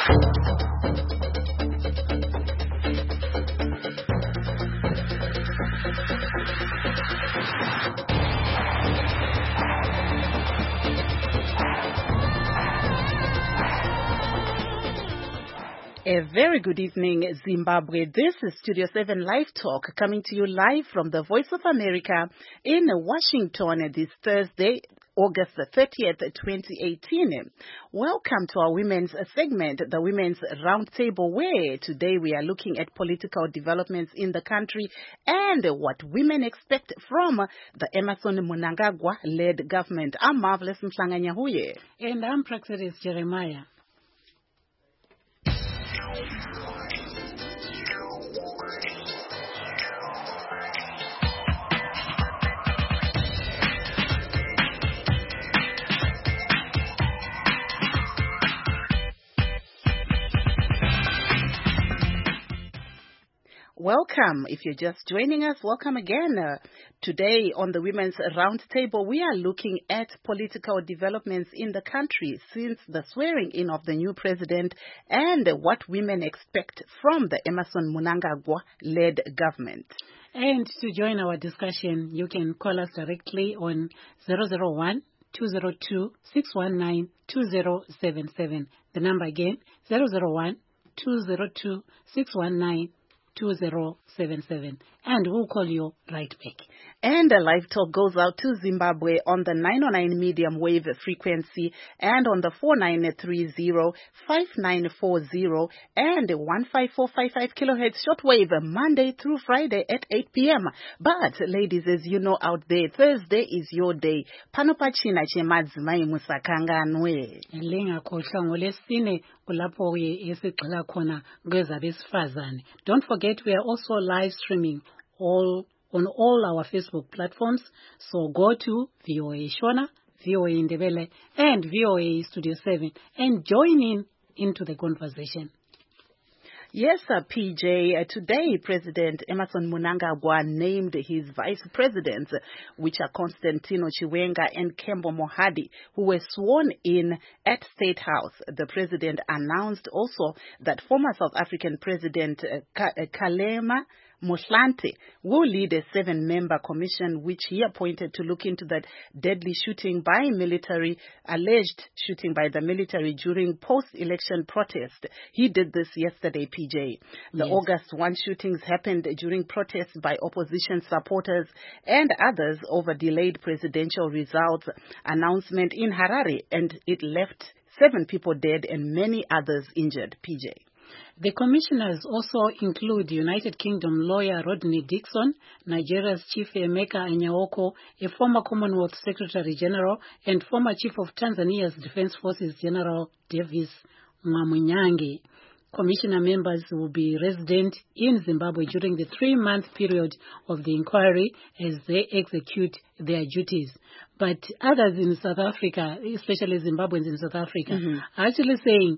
A very good evening, Zimbabwe. This is Studio 7 Live Talk coming to you live from the Voice of America in Washington this Thursday, August the 30th, 2018. Welcome to our women's segment, the Women's Roundtable, where today we are looking at political developments in the country and what women expect from the Emmerson Mnangagwa-led government. I'm Marvelous Mhlanganyahuye. And I'm Praxedis Jeremiah. Welcome. If you're just joining us, welcome again. Today on the Women's Roundtable, we are looking at political developments in the country since the swearing in of the new president and what women expect from the Emmerson Mnangagwa-led government. And to join our discussion, you can call us directly on 001-202-619-2077. The number again, 001-202-619-2077. And we'll call you right back. And the live talk goes out to Zimbabwe on the 909 medium wave frequency and on the 4930, 5940 and 15455 kilohertz shortwave Monday through Friday at 8 p.m. But ladies, as you know out there, Thursday is your day. Panopachina chemadzimai musakanganwe. Don't forget, we are also live streaming on all our Facebook platforms. So go to VOA Shona, VOA Indebele, and VOA Studio 7 and join into the conversation. Yes, PJ. Today, President Emmerson Mnangagwa named his vice presidents, which are Constantino Chiwenga and Kembo Mohadi, who were sworn in at State House. The president announced also that former South African President Kgalema Motlanthe will lead a 7-member commission which he appointed to look into that deadly shooting by alleged shooting by the military during post-election protest. He did this yesterday, PJ. The August 1 shootings happened during protests by opposition supporters and others over delayed presidential results announcement in Harare, and it left 7 people dead and many others injured, PJ. The commissioners also include United Kingdom lawyer Rodney Dixon, Nigeria's Chief Emeka Anyaoko, a former Commonwealth Secretary General, and former Chief of Tanzania's Defense Forces General Davis Mwamunyangi. Commissioner members will be resident in Zimbabwe during the 3-month period of the inquiry as they execute their duties. But others in South Africa, especially Zimbabweans in South Africa, are actually saying,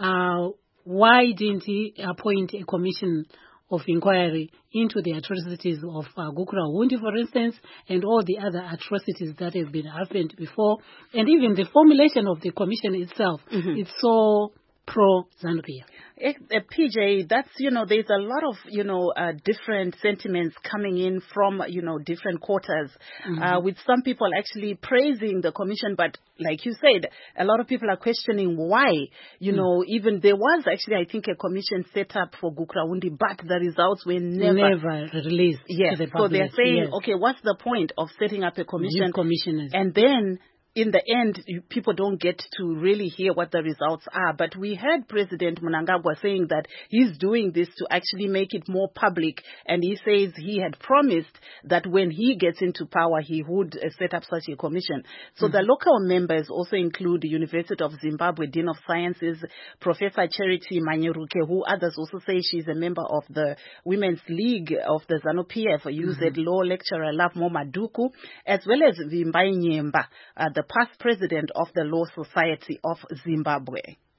why didn't he appoint a commission of inquiry into the atrocities of Gukurahundi, for instance, and all the other atrocities that have been happened before, and even the formulation of the commission itself, it's so pro-Zambia. PJ, that's, there's a lot of, different sentiments coming in from, different quarters, with some people actually praising the commission. But like you said, a lot of people are questioning why, even there was actually, I think, a commission set up for Gukurahundi, but the results were never released. Yes, to the so public. they're saying, okay, what's the point of setting up a commission? Commissioners. And then in the end, people don't get to really hear what the results are. But we heard President Mnangagwa saying that he's doing this to actually make it more public. And he says he had promised that when he gets into power, he would set up such a commission. So the local members also include the University of Zimbabwe Dean of Sciences, Professor Charity Manyeruke, who others also say she's a member of the Women's League of the ZANU-PF, UZ Law lecturer Lovemo Maduku, as well as Vimbai Nyemba, the past president of the Law Society of Zimbabwe.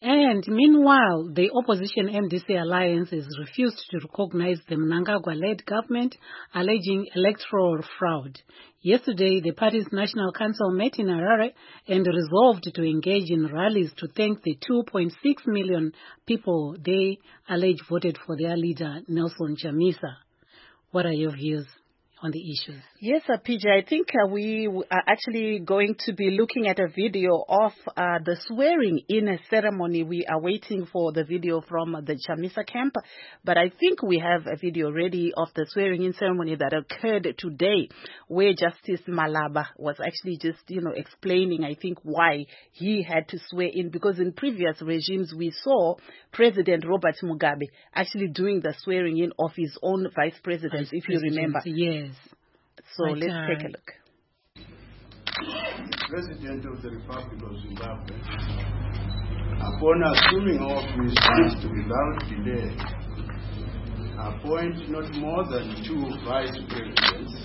And meanwhile, the opposition MDC alliance has refused to recognize the Mnangagwa-led government, alleging electoral fraud. Yesterday, the party's National Council met in Harare and resolved to engage in rallies to thank the 2.6 million people they allege voted for their leader, Nelson Chamisa. What are your views on the issue? Yes, PJ, I think we are actually going to be looking at a video of the swearing-in ceremony. We are waiting for the video from the Chamisa camp, but I think we have a video ready of the swearing-in ceremony that occurred today, where Justice Malaba was actually just, explaining, I think, why he had to swear in, because in previous regimes we saw President Robert Mugabe actually doing the swearing-in of his own vice president, if you remember. Yes. So let's take a look. The President of the Republic of Zimbabwe, upon assuming office to without delay, appoint not more than 2 vice presidents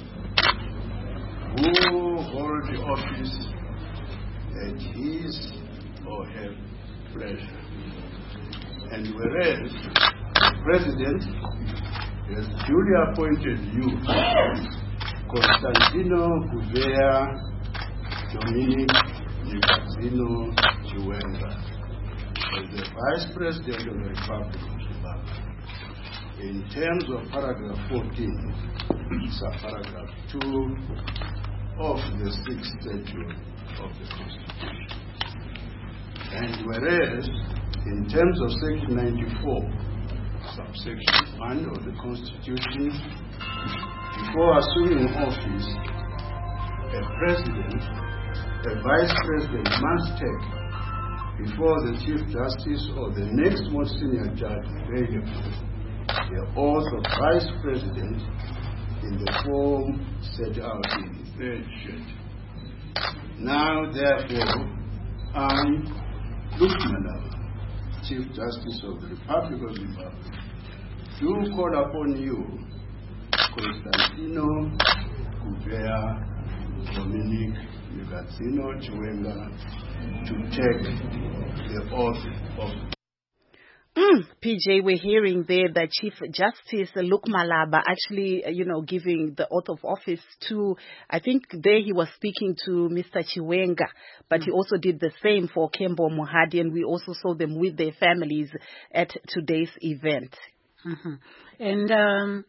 who hold the office at his or her pleasure. And whereas the President has duly appointed you, Constantino Gouveia Dominic Nicazino Chiwenga, as the Vice President of the Republic of Zimbabwe, in terms of paragraph 14, subparagraph 2 of the 6th schedule of the Constitution. And whereas, in terms of section 94, subsection 1 of the Constitution, before assuming office, a president, a vice president must take before the Chief Justice or the next most senior judge available the oath of vice president in the form set out in the 3rd schedule. Now, therefore, I, Luke Malaba, Chief Justice of the Republic of Zimbabwe, do call upon you, Constantino Gouveia Dominic Nicazino Chiwenga, to take the oath of PJ, we're hearing there that Chief Justice Luke Malaba actually, giving the oath of office to, I think there he was speaking to Mr. Chiwenga, but he also did the same for Kembo Mohadi, and we also saw them with their families at today's event. Mm-hmm. And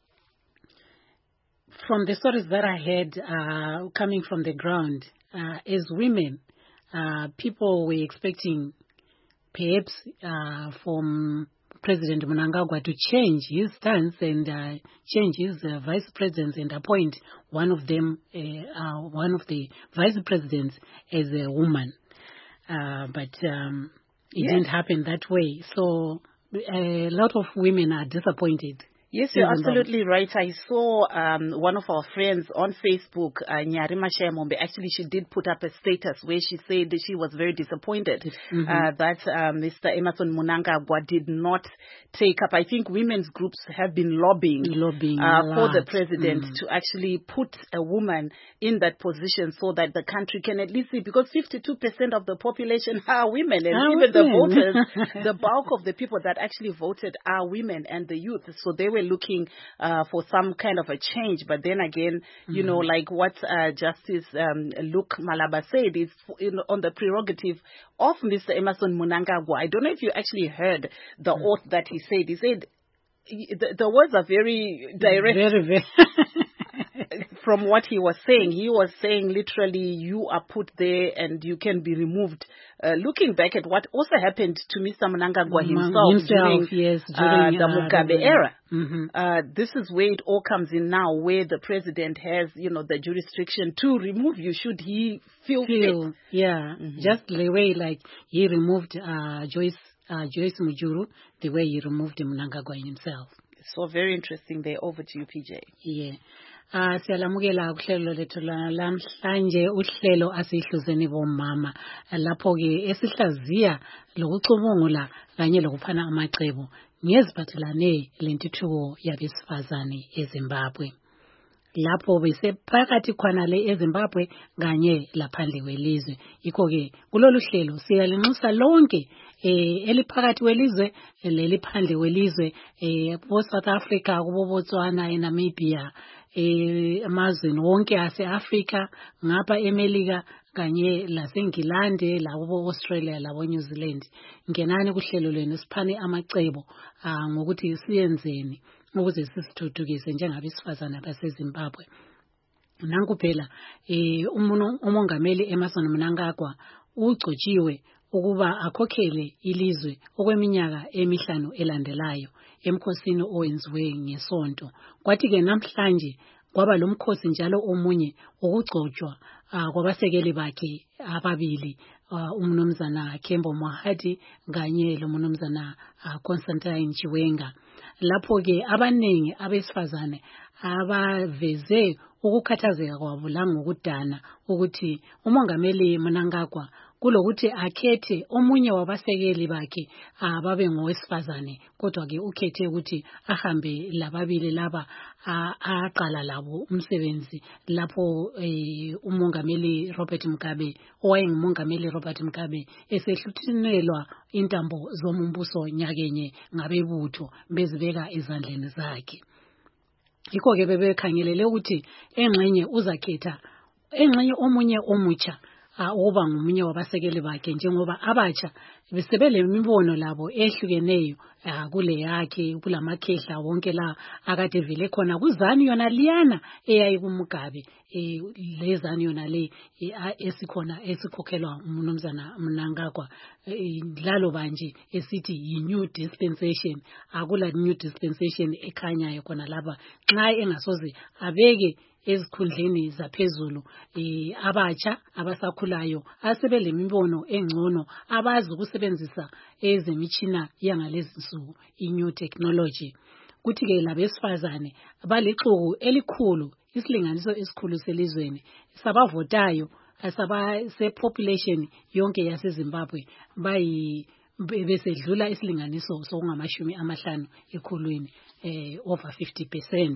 from the stories that I heard coming from the ground, as women, people were expecting perhaps from President Mnangagwa to change his stance and change his vice presidents and appoint one of them, one of the vice presidents as a woman. But it didn't happen that way. So a lot of women are disappointed. Yes, you're absolutely right. I saw one of our friends on Facebook, Nyarima Shemombe, actually she did put up a status where she said that she was very disappointed that Mr. Emmerson Mnangagwa did not take up. I think women's groups have been lobbying for the president to actually put a woman in that position so that the country can at least see, because 52% of the population are women, and even the voters, the bulk of the people that actually voted are women and the youth. So they were looking for some kind of a change, but then again, like what Justice Luke Malaba said, is on the prerogative of Mr. Emmerson Mnangagwa. I don't know if you actually heard the oath that he said. He said the words are very direct. Very. From what he was saying literally, you are put there and you can be removed. Looking back at what also happened to Mr. Mnangagwa himself during the Mugabe era. This is where it all comes in now, where the president has, the jurisdiction to remove you should he feel fit. Yeah, just the way like he removed Joyce Mujuru, the way he removed Mnangagwa himself. So very interesting there. Over to you, PJ. Yeah. Siyalamukela uhlelo lethu lamhlanje, uhlelo asihluzeni bomama lapho ke esihlaziya lokucubungula kanye lokuphana amacebo ngeziphathelane lentuthuko yabesifazane eZimbabwe. Lapho bese phakathi khona le eZimbabwe kanye laphandle kwelizwe. Yikho ke kulolu hlelo siyalinxusa lonke eliphakathi welizwe leliphandle welizwe bo South Africa kubo Botswana eNamibia amazweni wonke ase-Africa ngapha eMelika kanye laseNgilande labo Australia labo New Zealand. Ngenani kuhlelo lwenu siphane amacebo ngokuthi siyenzeni ukuze sisithuthukise njengabesifazana baseZimbabwe. Nanku phela umongameli Emmerson Mnangagwa ugcotshiwe ukuba akhokhele ilizwe okweminyaka emihlanu elandelayo emkhosini owenziwe ngesonto. Kwathi ke namhlanje kwaba lomkhosi njalo omunye ukugcotshwa kwabasekeli bakhe ababili umnumzana Kembo Mohadi kanye lomnumzana Constantine Chiwenga. Lapho ke abanengi abesifazane abaveze ukukhathazeka kwabo langokudana ukuthi umongameli Mnangagwa kulokuthi akhethe omunye wabasekeli bakhe babe ngowesifazane, kodwa ke ukhethe ukuthi ahambe lababili laba aqala labo umsebenzi lapho umongameli Robert Mugabe owayengumongameli Robert Mugabe esehluthinelwa intambo zomumbuso nyakenye ngabebutho bezibeka ezandleni zakhe. Yikho ke bebekhangelele ukuthi engxenye uzakhetha engxenye omunye omutsha ukuba ngomunye wabasekeli bakhe, njengoba abatsha besebele imibono labo ehlukeneyo kule yakhe kulamakhehla wonke la akade vele khona kuzani yona liyana eyayi kuMugabe lezani yona le esikhona esikhokhelwa umnumzana Mnangagwa lalo banje esithi yi-new dispensation. Akula new dispensation ekhanyayo khona laba nxa engasoze abeke ezikhundleni zaphezulu abatsha abasakhulayo asebele imibono engcono abazi ukusebenzisa ezemitshina yangalezi nsuku i-new technology. Kuthi ke labesifazane balixuku elikhulu, isilinganiso esikhulu selizweni sabavotayo sepopulation yonke yaseZimbabwe besedlula isilinganiso sokungamashumi amahlanu ekhulwini over 50%.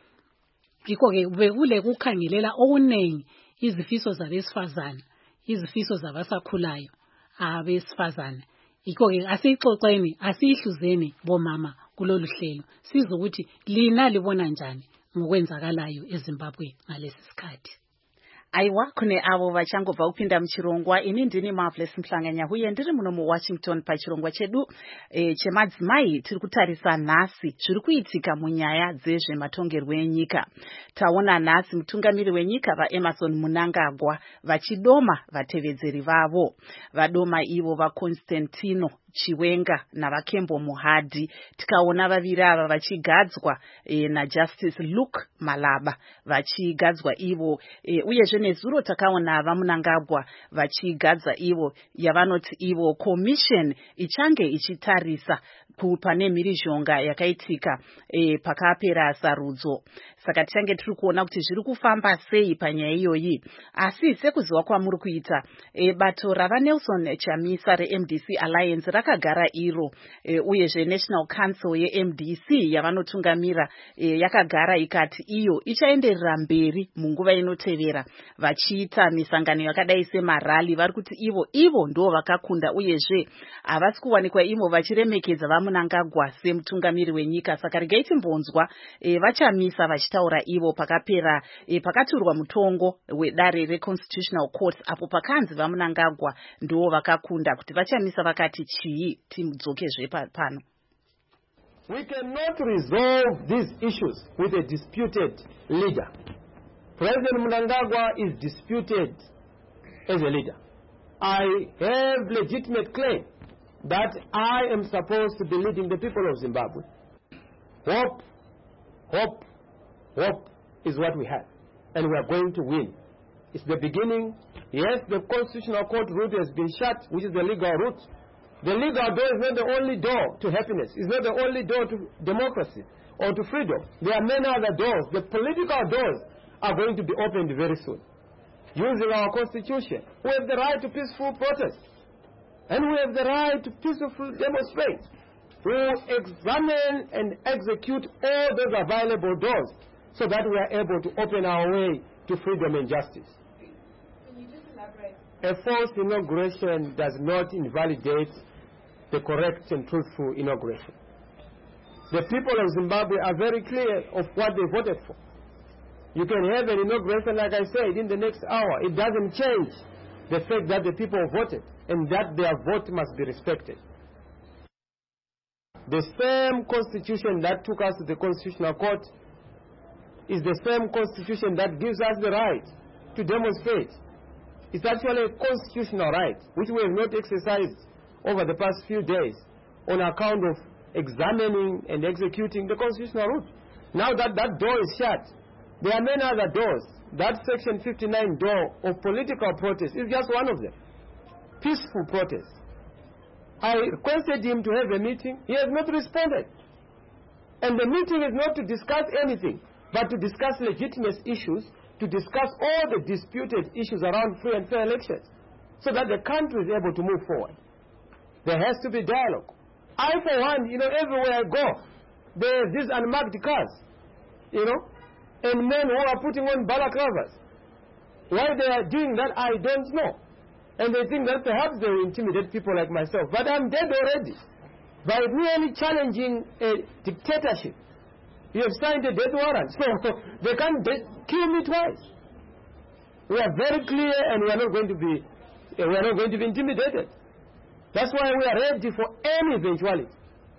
Yikho ke bekule kukhangelela okunengi izifiso zabesifazana, izifiso zabasakhulayo abesifazana. Yikho ke asixoxeni, asihluzeni bomama kulolu hlelo sizokuthi lina libona njani ngokwenzakalayo eZimbabwe ngalesi sikhathi. Aiwa kune avo vachangobva kupinda muchirongwa. Ini ndini Marvelous Mhlanganya huye ndiri muno muWashington pachirongwa chedu chemadzimai. Tiri kutarisa nhasi zviri kuitika munyaya dzezvematongerwo enyika. Taona nhasi mutungamiri wenyika vaEmmerson Mnangagwa vachidoma vatevedzeri vavo. Vadoma ivo vaConstantino Chiwenga navaKembo Mohadi. Tikaona vaviri ava vachigadzwa naJustice Luke Malaba vachigadzwa ivo uyezve nezuro takaona vaMnangagwa vachigadza ivo yavanoti ivo commission ichange ichitarisa pane mhirizhonga yakaitika pakapera sarudzo. Saka tichange tiri kuona kuti zviri kufamba sei panyaya iyoyi. Asi sekuziva kwamuri kuita bato rava Nelson Chamisa reMDC Alliance rakagara iro uyezve National Council yeMDC yavanotungamira yakagara ikati iyo ichaenderera mberi munguva inotevera vachiita misangano yakadai semarali. Vari kuti ivo ndo vakakunda uyezve havasi kuwanikwa ivo vachiremekedza vaMnangagwa semutungamiri wenyika. Saka regai timbonzwa vaChamisa vachitaura ivo pakapera pakaturwa mutongo wedare reConstitutional Court apo pakanzi vaMnangagwa ndo vakakunda. Kuti vaChamisa vakati chii, timudzokezve pano. We cannot resolve these issues with a disputed leader. President Mnangagwa is disputed as a leader. I have legitimate claim that I am supposed to be leading the people of Zimbabwe. Hope is what we have, and we are going to win. It's the beginning. Yes, the Constitutional Court route has been shut, which is the legal route. The legal door is not the only door to happiness. It's not the only door to democracy or to freedom. There are many other doors. The political doors are going to be opened very soon. Using our Constitution, we have the right to peaceful protest, and we have the right to peacefully demonstrate. We will examine and execute all those available doors so that we are able to open our way to freedom and justice. Can you just elaborate? A false inauguration does not invalidate the correct and truthful inauguration. The people of Zimbabwe are very clear of what they voted for. You can have an inauguration, like I said, in the next hour. It doesn't change the fact that the people voted and that their vote must be respected. The same constitution that took us to the Constitutional Court is the same constitution that gives us the right to demonstrate. It's actually a constitutional right, which we have not exercised over the past few days on account of examining and executing the constitutional route. Now that that door is shut, there are many other doors. That Section 59 door of political protest is just one of them. Peaceful protest. I requested him to have a meeting. He has not responded. And the meeting is not to discuss anything, but to discuss legitimate issues, to discuss all the disputed issues around free and fair elections, so that the country is able to move forward. There has to be dialogue. I, for one, everywhere I go, there are these unmarked cars, and men who are putting on balaclavas. Why they are doing that, I don't know. And they think that perhaps they will intimidate people like myself. But I'm dead already. By merely challenging a dictatorship, you have signed a death warrant. So they can't kill me twice. We are very clear, and we are not going to be intimidated. That's why we are ready for any eventuality.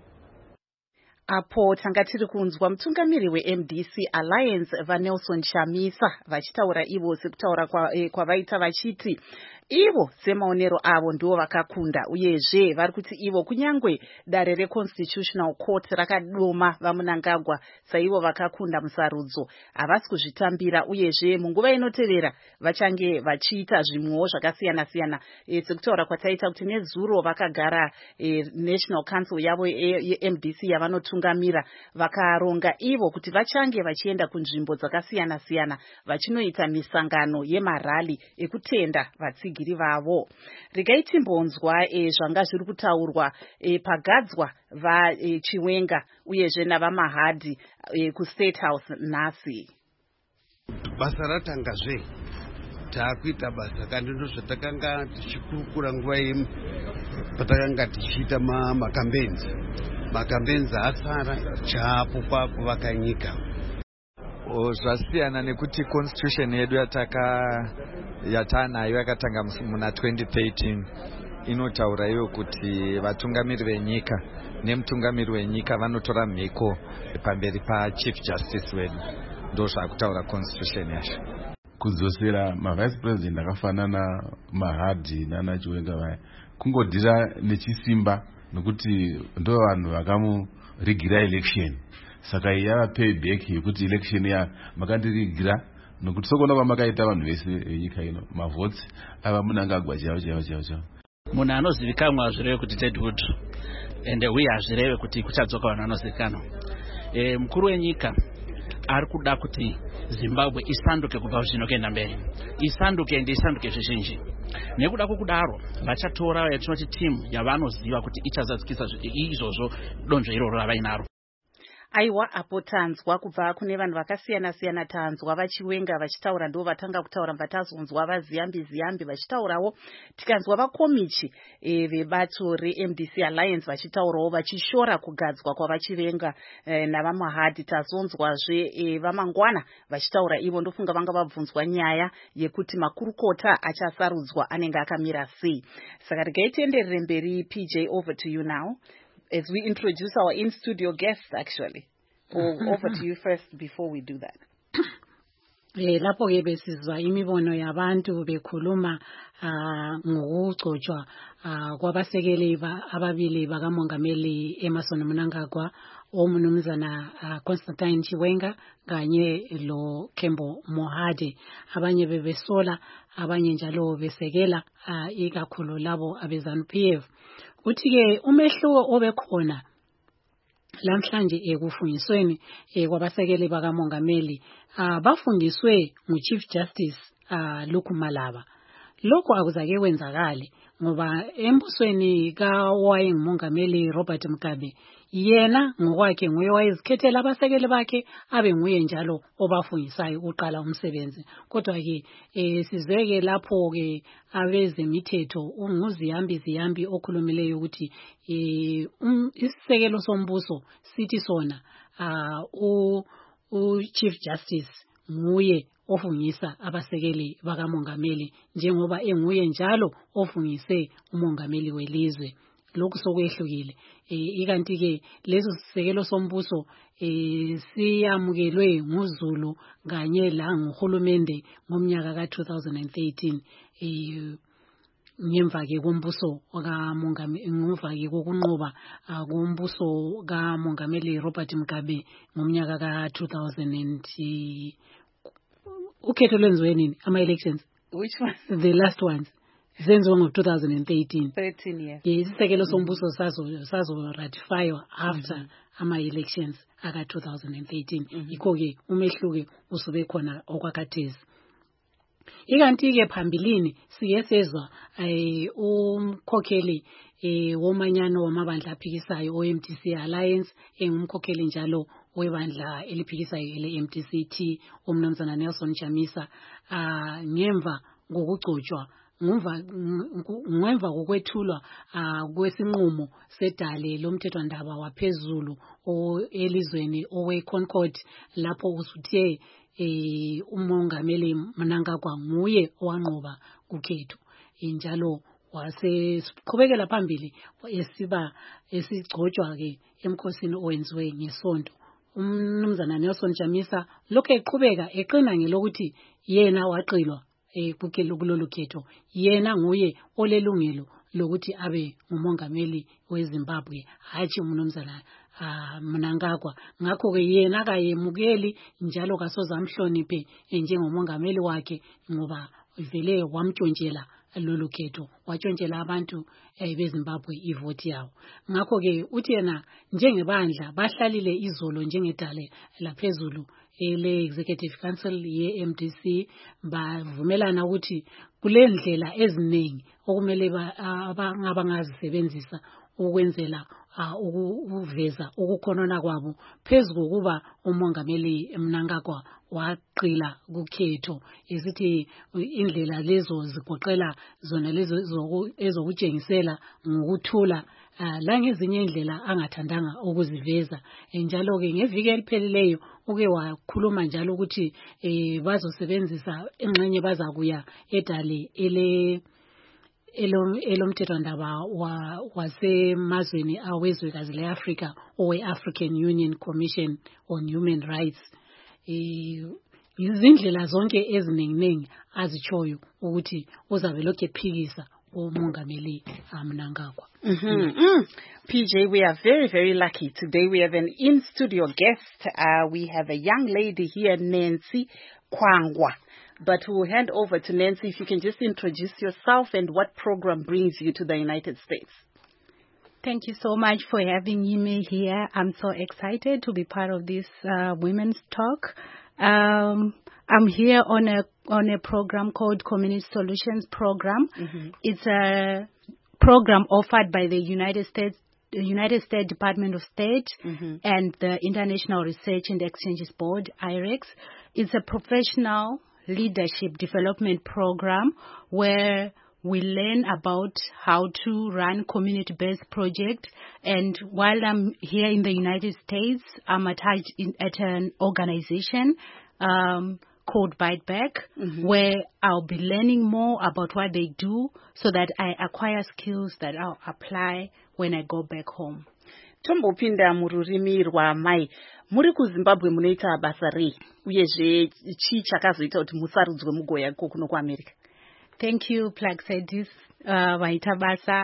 Apo tanga tiri kunzwa mutungamiri weMDC Alliance vaNelson Chamisa vachitaura ivo sekutaura kwavaita vachiti ivo semaonero avo ndivo vakakunda uyezve vari kuti ivo kunyangwe dare reConstitutional Court rakadoma vaMnangagwa saivo vakakunda musarudzo havasi kuzvitambira uyezve munguva inotevera vachange vachiita zvimwewo zvakasiyana siyana sekutaura kwataita kuti nezuro vakagara National Council yavo yeMDC yavanotungamira vakaronga ivo kuti vachange vachienda kunzvimbo dzakasiyana siyana vachinoita misangano yemarali ekutenda vatsigiri vavo. Regai timbonzwa zvanga zviri kutaurwa pagadzwa vaChiwenga uyezve navaMahadi kuState House nhasi. Basa ratangazve takuita basa kandi ndozvatakanga tichikurukura nguva ino patakanga tichiita makambenzi asara chapo pakuvaka nyika. Zvasiyana nekuti constitution yedu yatanayo yakatanga muna 2013 inotaura iyo kuti vatungamiri venyika nemutungamiri wenyika vanotora mhiko pamberi paChief Justice wedu. Ndozvakutaura constitution yacho. Kudzosera mavice president akafanana Mahadi nana Chiwenga vaya kungodira nechisimba nokuti ndo vanhu vakamurigira election. Saka yava payback yekuti election ya makandirigira nokuti sokona kwamakaita vanhu vese venyika ino mavotes ava Mnangagwa chavo. Munhu anozivikanwa hazvireve kuti Deadwood ende uye hazvireve kuti kuchadzoka vanhu vanozivikanwa. Mukuru wenyika ari kuda kuti Zimbabwe isanduke kubva zvino kuenda mberi, isanduke zvizhinji. Nekuda kwokudaro vachatora yatinoti team yavanoziva kuti ichazadzikisa izvozvo donzvo iroro ravainaro. Aiwa apo tanzwa kubva kune vanhu vakasiyana siyana tanzwa vaChiwenga vachitaura ndo vatanga kutaura mbatazonzwa vaZiyambi vachitaurawo tikanzwa vakomichi vebato reMDC Alliance vachitaurawo vachishora kugadzwa kwavaChiwenga navaMahadi tazonzwazve vaMangwana vachitaura ivo ndofunga vanga vabvunzwa nyaya yekuti makurukota achasarudzwa anenge akamira sei. Saka regai tienderere mberi. PJ, over to you now. As we introduce our in-studio guests, actually. Over to you first before we do that. Lapho ke besizwa imibono yabantu bekhuluma ngokugcotshwa kwabasekeli ababili bakamongameli Emmerson Mnangagwa, oMnumzana Constantine Chiwenga kanye lo Kembo Mohadi. Abanye bebesola, abanye njalo besekela ikakhulu labo abeZANU-PF. Uthi-ke umehluko obekhona lamhlanje kufundisweni kwabasekeli bakamongameli bafundiswe nguChief Justice Luku Malaba. lokho akuzake kwenzakale ngoba embusweni kawayengumongameli Robert Mugabe yena ngokwakhe nguye wayezikhethela abasekeli bakhe abe nguye njalo obafungisayo uqala umsebenzi. Kodwa ke sizweke lapho ke abezemithetho unguziyambi okhulumileyo ukuthi isisekelo sombuso sithi sona Chief Justice nguye ofungisa abasekeli bakamongameli njengoba enguye njalo ofungise umongameli welizwe. Lokhu sokwehlukile ikanti ke leso sisekelo sombuso siyamukelwe nguZulu kanye la nguhulumende ngomnyaka ka2013 ngemva ke kombuso kamongameli ngemva ke kokunqoba kombuso kamongameli Robert Mugabe ngomnyaka ka2000 ukhetho lwenziwe nini ama-elections? Which one? The last ones zenziwe ngo-2013. 13 years. Isisekelo sombuso sazo ratifywa after ama-elections aka-2013. Yikho ke umehluko usube khona okwakhathesi. Ikanti ke phambilini sike sezwa umkhokheli womanyano wamabandla aphikisayo oMTC Alliance engumkhokheli njalo webandla eliphikisayo ele-MTCT umnumzana Nelson Chamisa ngemva ngokugcotshwa ngemva kokwethulwa kwesinqumo sedale lomthethwandaba waphezulu elizweni owe-Concord lapho usuthe umongameli Mnangagwa nguye owanqoba kukhetho njalo waseqhubekela phambili esigcotshwa ke emkhosini owenziwe ngesonto. Umnumzana Nelson Chamisa lokho eqhubeka eqina ngelokuthi yena waqilwa kulolu khetho, yena nguye olelungelo lokuthi abe ngumongameli weZimbabwe hatshi umnumzana Mnangagwa. Ngakho ke yena akayemukeli njalo kasozamhloniphe njengomongameli wakhe ngoba vele wamtshontshela lolu khetho, watshontshela abantu beZimbabwe ivoti yawo. Ngakho ke uthi yena njengebandla bahlalile izolo njengedale laphezulu ele-Executive Council ye-MDC bavumelana ukuthi kule ndlela eziningi okumele abangazisebenzisa ukwenzela ukuveza ukukhonona kwabo phezu kokuba umongameli Mnangagwa waqila kukhetho. Isithi indlela lezo zigoqela zona lezo ezokutshengisela ngokuthula la ngezinye indlela angathandanga ukuziveza. Njalo ke ngeviki eliphelileyo uke wakhuluma njalo ukuthi bazosebenzisa engxenye bazakuya edale elomthethwandaba wasemazweni awezwekazi le-Africa owe-African Union Commission on Human Rights. Izindlela zonke eziningi azitshoyo ukuthi uzabe lokhu ephikisa umongameli Mnangagwa. PJ, we are very, very lucky. Today we have an in-studio guest. We have a young lady here, Nancy Kwangwa. But we'll hand over to Nancy if you can just introduce yourself and what program brings you to the United States. Thank you so much for having me here. I'm so excited to be part of this Women's Talk. I'm here on a program called Community Solutions Program. It's a program offered by the United States Department of State and the International Research and Exchanges Board, IREX. It's a professional leadership development program where we learn about how to run community-based projects. And while I'm here in the United States, I'm attached at an organization called Bite Back, where I'll be learning more about what they do so that I acquire skills that I'll apply when I go back home. Tombopinda mururimi rwamai muri kuZimbabwe munoita basa rei uyezve chii chakazoita kuti musarudzwe mugoya kuno kuAmerica? Thank you, Plagsedis vaita basa.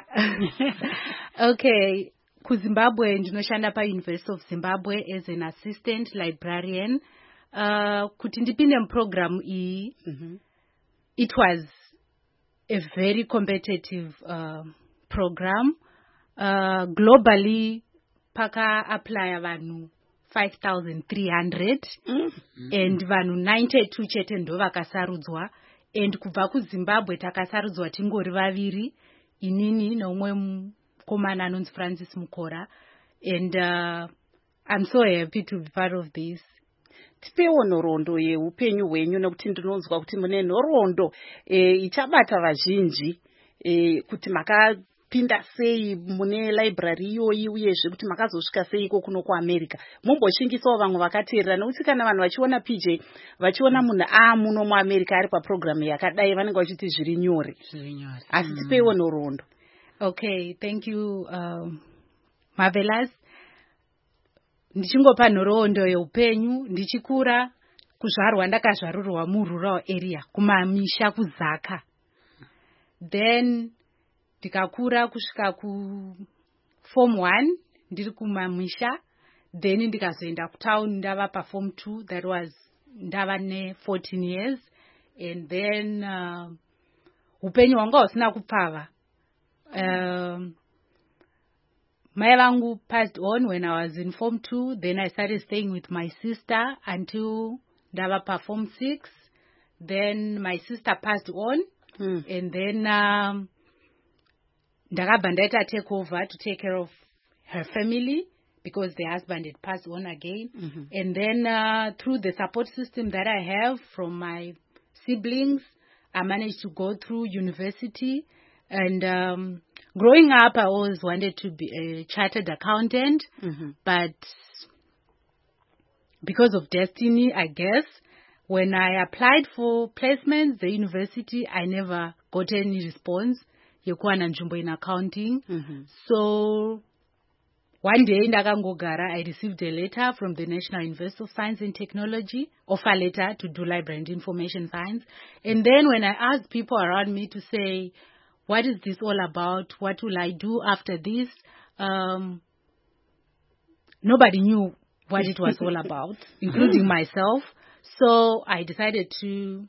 Okay, kuZimbabwe ndinoshanda paUniversity of Zimbabwe as an assistant librarian. Kuti ndipinde muprogram iyi, it was a very competitive program. Globally, paka apply vanhu 5,300 and vanhu 92 chete ndo vakasarudzwa. and kubva kuZimbabwe takasarudzwa tingori vaviri, inini nomwe mukomana anonzi Francis Mukora, and I'm so happy to be part of this. Tipewo nhoroondo yeupenyu hwenyu nekuti ndinonzwa kuti mune nhoroondo ichabata vazhinji kuti makapinda sei mune library iyoyi uyezve kuti makazosvika sei iko kuno kuAmerica. Mumboshingisawo vamwe vakateerera nekuti kana vanhu vachiona PJ vachiona munhu muno muAmerica ari paprogram yakadai vanenge vachiti zviri nyore. Asi tipewo nhoroondo. Okay, thank you Marvelous. Ndichingopa nhoroondo yeupenyu ndichikura kuzvarwa ndakazvarurwa murural area kumamisha kuZaka. Then ndikakura kusvika kuform 1 ndiri kumamisha, then ndikazoenda kutown ndava paform 2, that was ndava ne14 years, and then upenyu hwanga husina kupfava. My vangu passed on when I was in Form 2. Then I started staying with my sister until ndava Form 6. Then my sister passed on. And then ndakabva ndaita take over to take care of her family because the husband had passed on again. And then through the support system that I have from my siblings, I managed to go through university. And growing up, I always wanted to be a chartered accountant, but because of destiny, I guess, when I applied for placements, the university, I never got any response. Yekuwana nzvimbo in accounting. So one day, ndakangogara, I received a letter from the National University of Science and Technology, offer letter to do library and information science. And then when I asked people around me to say, what is this all about? What will I do after this? Nobody knew what it was all about, including myself. So I decided to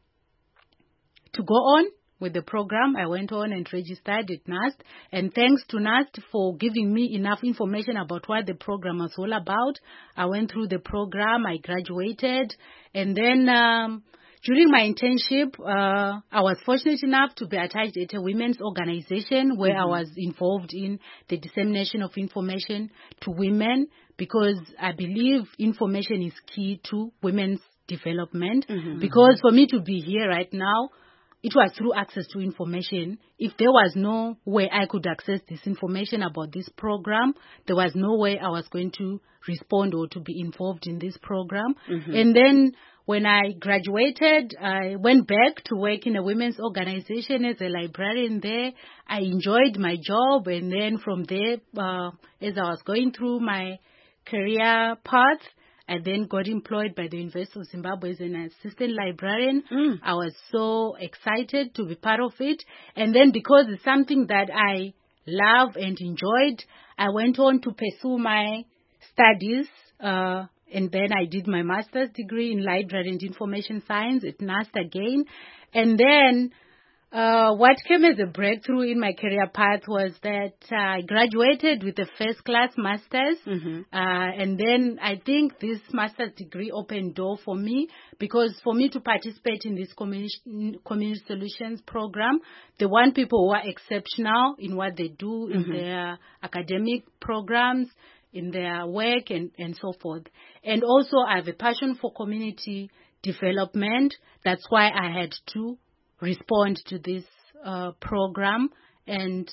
go on with the program. I went on and registered at NAST. And thanks to NAST for giving me enough information about what the program was all about. I went through the program. I graduated. And then during my internship, I was fortunate enough to be attached at a women's organization where I was involved in the dissemination of information to women, because I believe information is key to women's development. Because for me to be here right now, it was through access to information. If there was no way I could access this information about this program, there was no way I was going to respond or to be involved in this program. And then when I graduated, I went back to work in a women's organization as a librarian there. I enjoyed my job, and then from there, as I was going through my career path, I then got employed by the University of Zimbabwe as an assistant librarian. I was so excited to be part of it. And then because it's something that I love and enjoyed, I went on to pursue my studies. And then I did my master's degree in library and information science at NAST again. And then what came as a breakthrough in my career path was that I graduated with a first-class master's. And then I think this master's degree opened door for me, because for me to participate in this community solutions program, they want people who are exceptional in what they do in their academic programs, in their work, and so forth. And also I have a passion for community development. That's why I had to respond to this program, and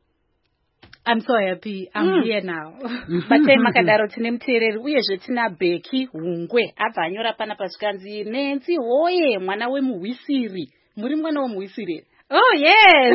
I'm so happy I'm here now. Batai makadaro tine muteereri uyezve tina Beki Hungwe abva anyora pana pasvikanzi Nenzi hoye mwana wemuhwisiri. Muri mwana wemuhwisiri? Oh yes.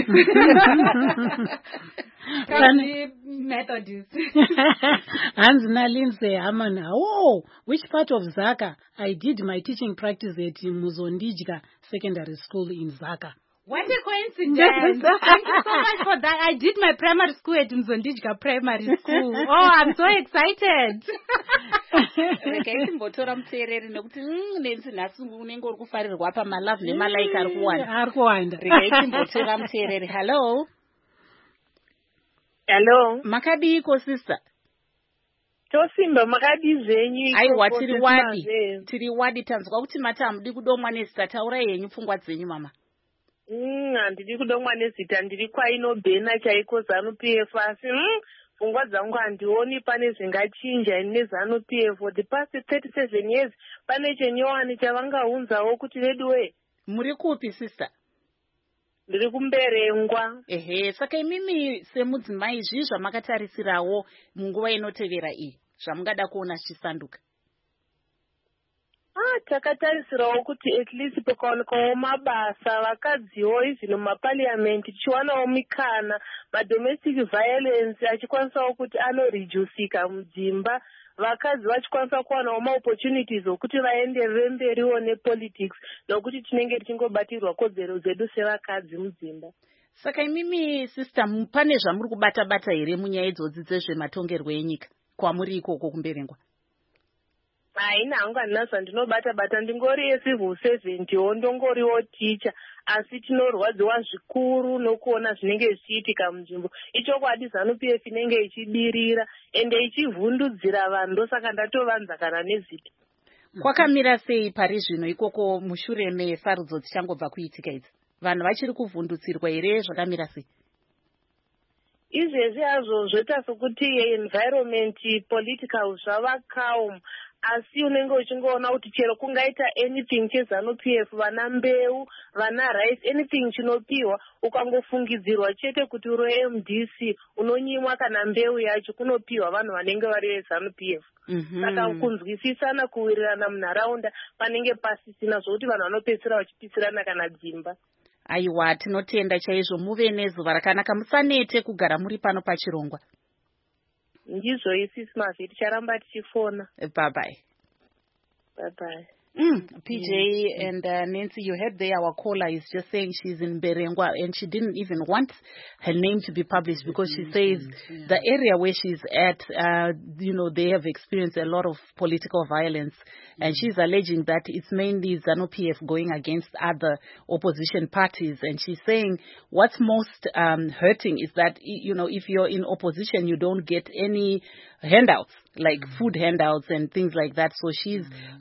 Methodist. Hanzina Lindsay Hamana. Oh, which part of Zaka? I did my teaching practice at Muzondijka Secondary School in Zaka. What a coincidence. Thank you so much for that. I did my primary school at Muzondijka Primary School. Oh, I'm so excited. Regai timbotora muteereri nekuti Nenzi nhasi unenge uri kufarirwa pamalavu nemalaika ari kuwanda. Regai timbotora muteereri. Hello. Hello. Makadiko sister? tosimba makadi zvenyu aiwa tiri wadi tanzwa kuti mati hamudi kudomwa nezita taurai henyu pfungwa dzenyu mama. Handidi kudomwa nezita ndiri kwainobhena chaiko ZANU-PF asi pfungwa dzangu handioni pane zvingachinja neZANU-PF for the past 37 years pane chenyowani chavangaunzawo kuti veduwe. Muri kupi sister? Ndiri kuMberengwa. Ehe, saka imimi semudzimai zvii zvamakatarisirawo munguva inotevera iyi zvamungada kuona zvichisanduka? Takatarisirawo kuti at least pakaonekawo mabasa vakadziwo izvi mumaparliament tichiwanawo mikana madomestic violence achikwanisawo kuti anoreducika mudzimba, vakadzi vachikwanisa kuwanawo maopportunities okuti vaenderere mberiwo nepolitics nokuti tinenge tichingobatirwa kodzero dzedu sevakadzi mudzimba. Saka imimi sister pane zvamuri kubata-bata here munyaya idzodzi dzezvematongerwo enyika kwamuri ikoko kuMberengwa? Haina hangu handina zvandinobata-bata, ndingori yecivil servantwo, ndongoriwo ticha, asi tinorwadziwa zvikuru nokuona zvinenge zvichiitika munzvimbo. Ichokwadi ZANU-PF inenge ichibirira ende ichivhundudzira vanhu, ndosaka ndatovanza kana nezita. Kwakamira sei pari zvino ikoko mushure mesarudzo dzichangobva kuitika idzi? Vanhu vachiri kuvhundutsirwa here, zvakamira sei? Izvezvi hazvo zvoita sokuti environment political zvava calm, asi unenge uchingoona kuti chero kungaita anything cheZANU-PF, vana mbeu, vana rice, anything chinopiwa ukangofungidzirwa chete kuti uro MDC unonyimwa kana mbeu yacho kunopiwa vanhu vanenge vari veZANU-PF. Saka kunzwisisana kuwirirana munharaunda panenge pasisina zvokuti vanhu vanopedzisira vachipisirana kana dzimba. Aiwa, tinotenda chaizvo, muve nezuva rakanaka, musanete kugara muri pano paChirongwa. Ndizvo isisi mavhiri ticharamba tichifona. Bye bye. Bye bye. PJ and Nancy, you heard there our caller is just saying she's in Berengwa and she didn't even want her name to be published because she says the area where she's at, they have experienced a lot of political violence, and she's alleging that it's mainly ZANU-PF going against other opposition parties. And she's saying what's most hurting is that, if you're in opposition, you don't get any handouts, like food handouts and things like that. So she's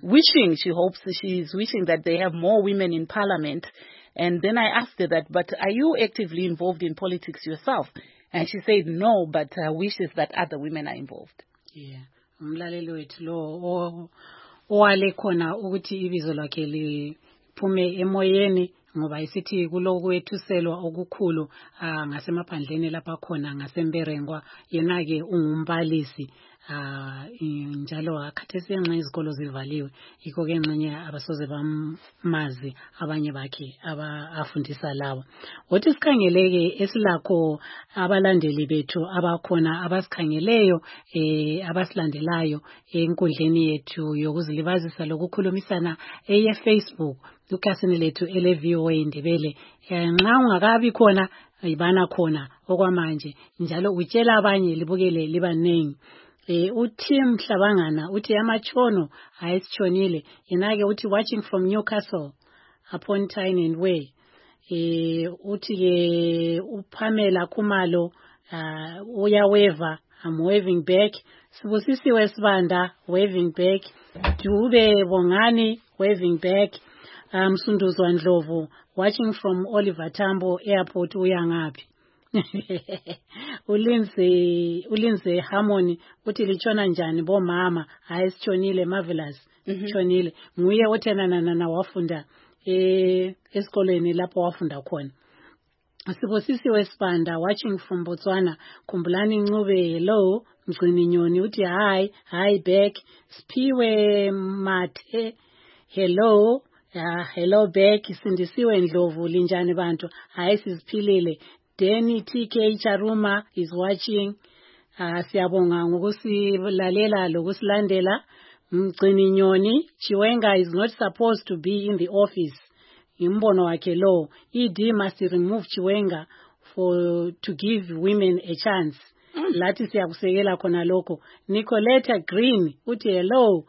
wishing that they have more women in parliament. And then I asked her that, but are you actively involved in politics yourself? And she said no, but wishes that other women are involved. Yeah. Umlaleli wethu lo owale khona ukuthi ibizo lakhe liphume emoyeni ngoba isithi kulokwethuselwa okukhulu ngasemaphandleni lapha khona ngaseMberengwa, yena ke ungumbalisi njalo akhathesi enxa izikolo zivaliwe, yikho ke enxenye abasoze bamazi abanye bakhe afundisa lawo. Othi sikhangeleke esilakho abalandeli bethu abakhona abasikhangeleyo abasilandelayo enkundleni yethu yokuzilibazisa lokukhulumisana Facebook, ukasini lethu ele-VOA Ndebele. Nxa ungakabi khona ibana khona okwamanje, njalo utshela abanye libukele libanengi. Utim Hlabangana uthi amachono ayisitshonile, yena ke uthi watching from Newcastle upon Tyne and Way. Uthi ke uPamela Khumalo uyaweva, I'm waving back. Sibusisiwe Sibanda waving back. Dube Bongani waving back. Msunduzwa Ndlovu watching from Oliver Tambo Airport uyangapi. Ulinze Harmony uthi lichona njani bomama ayisitshonile marvelous tshonile, nguye othenana wafunda esikolweni lapho wafunda khona. Sibusisiwe Sibanda watching from Botswana, Khumbulani Ncube hello, Mgcini Nyoni uthi hi back. Siphiwe Mathe hello. Hello back. Sindisiwe Ndlovu linjani bantu, hayi siziphilile. Danny TK Charuma is watching. Siyabonga ngokusilalela lokusilandela. Mgcini Nyoni, Chiwenga is not supposed to be in the office. Imbono wakhe lo, ED must remove Chiwenga to give women a chance. Lathi siyakusekela khona lokho. Nicoletta Green uthi hello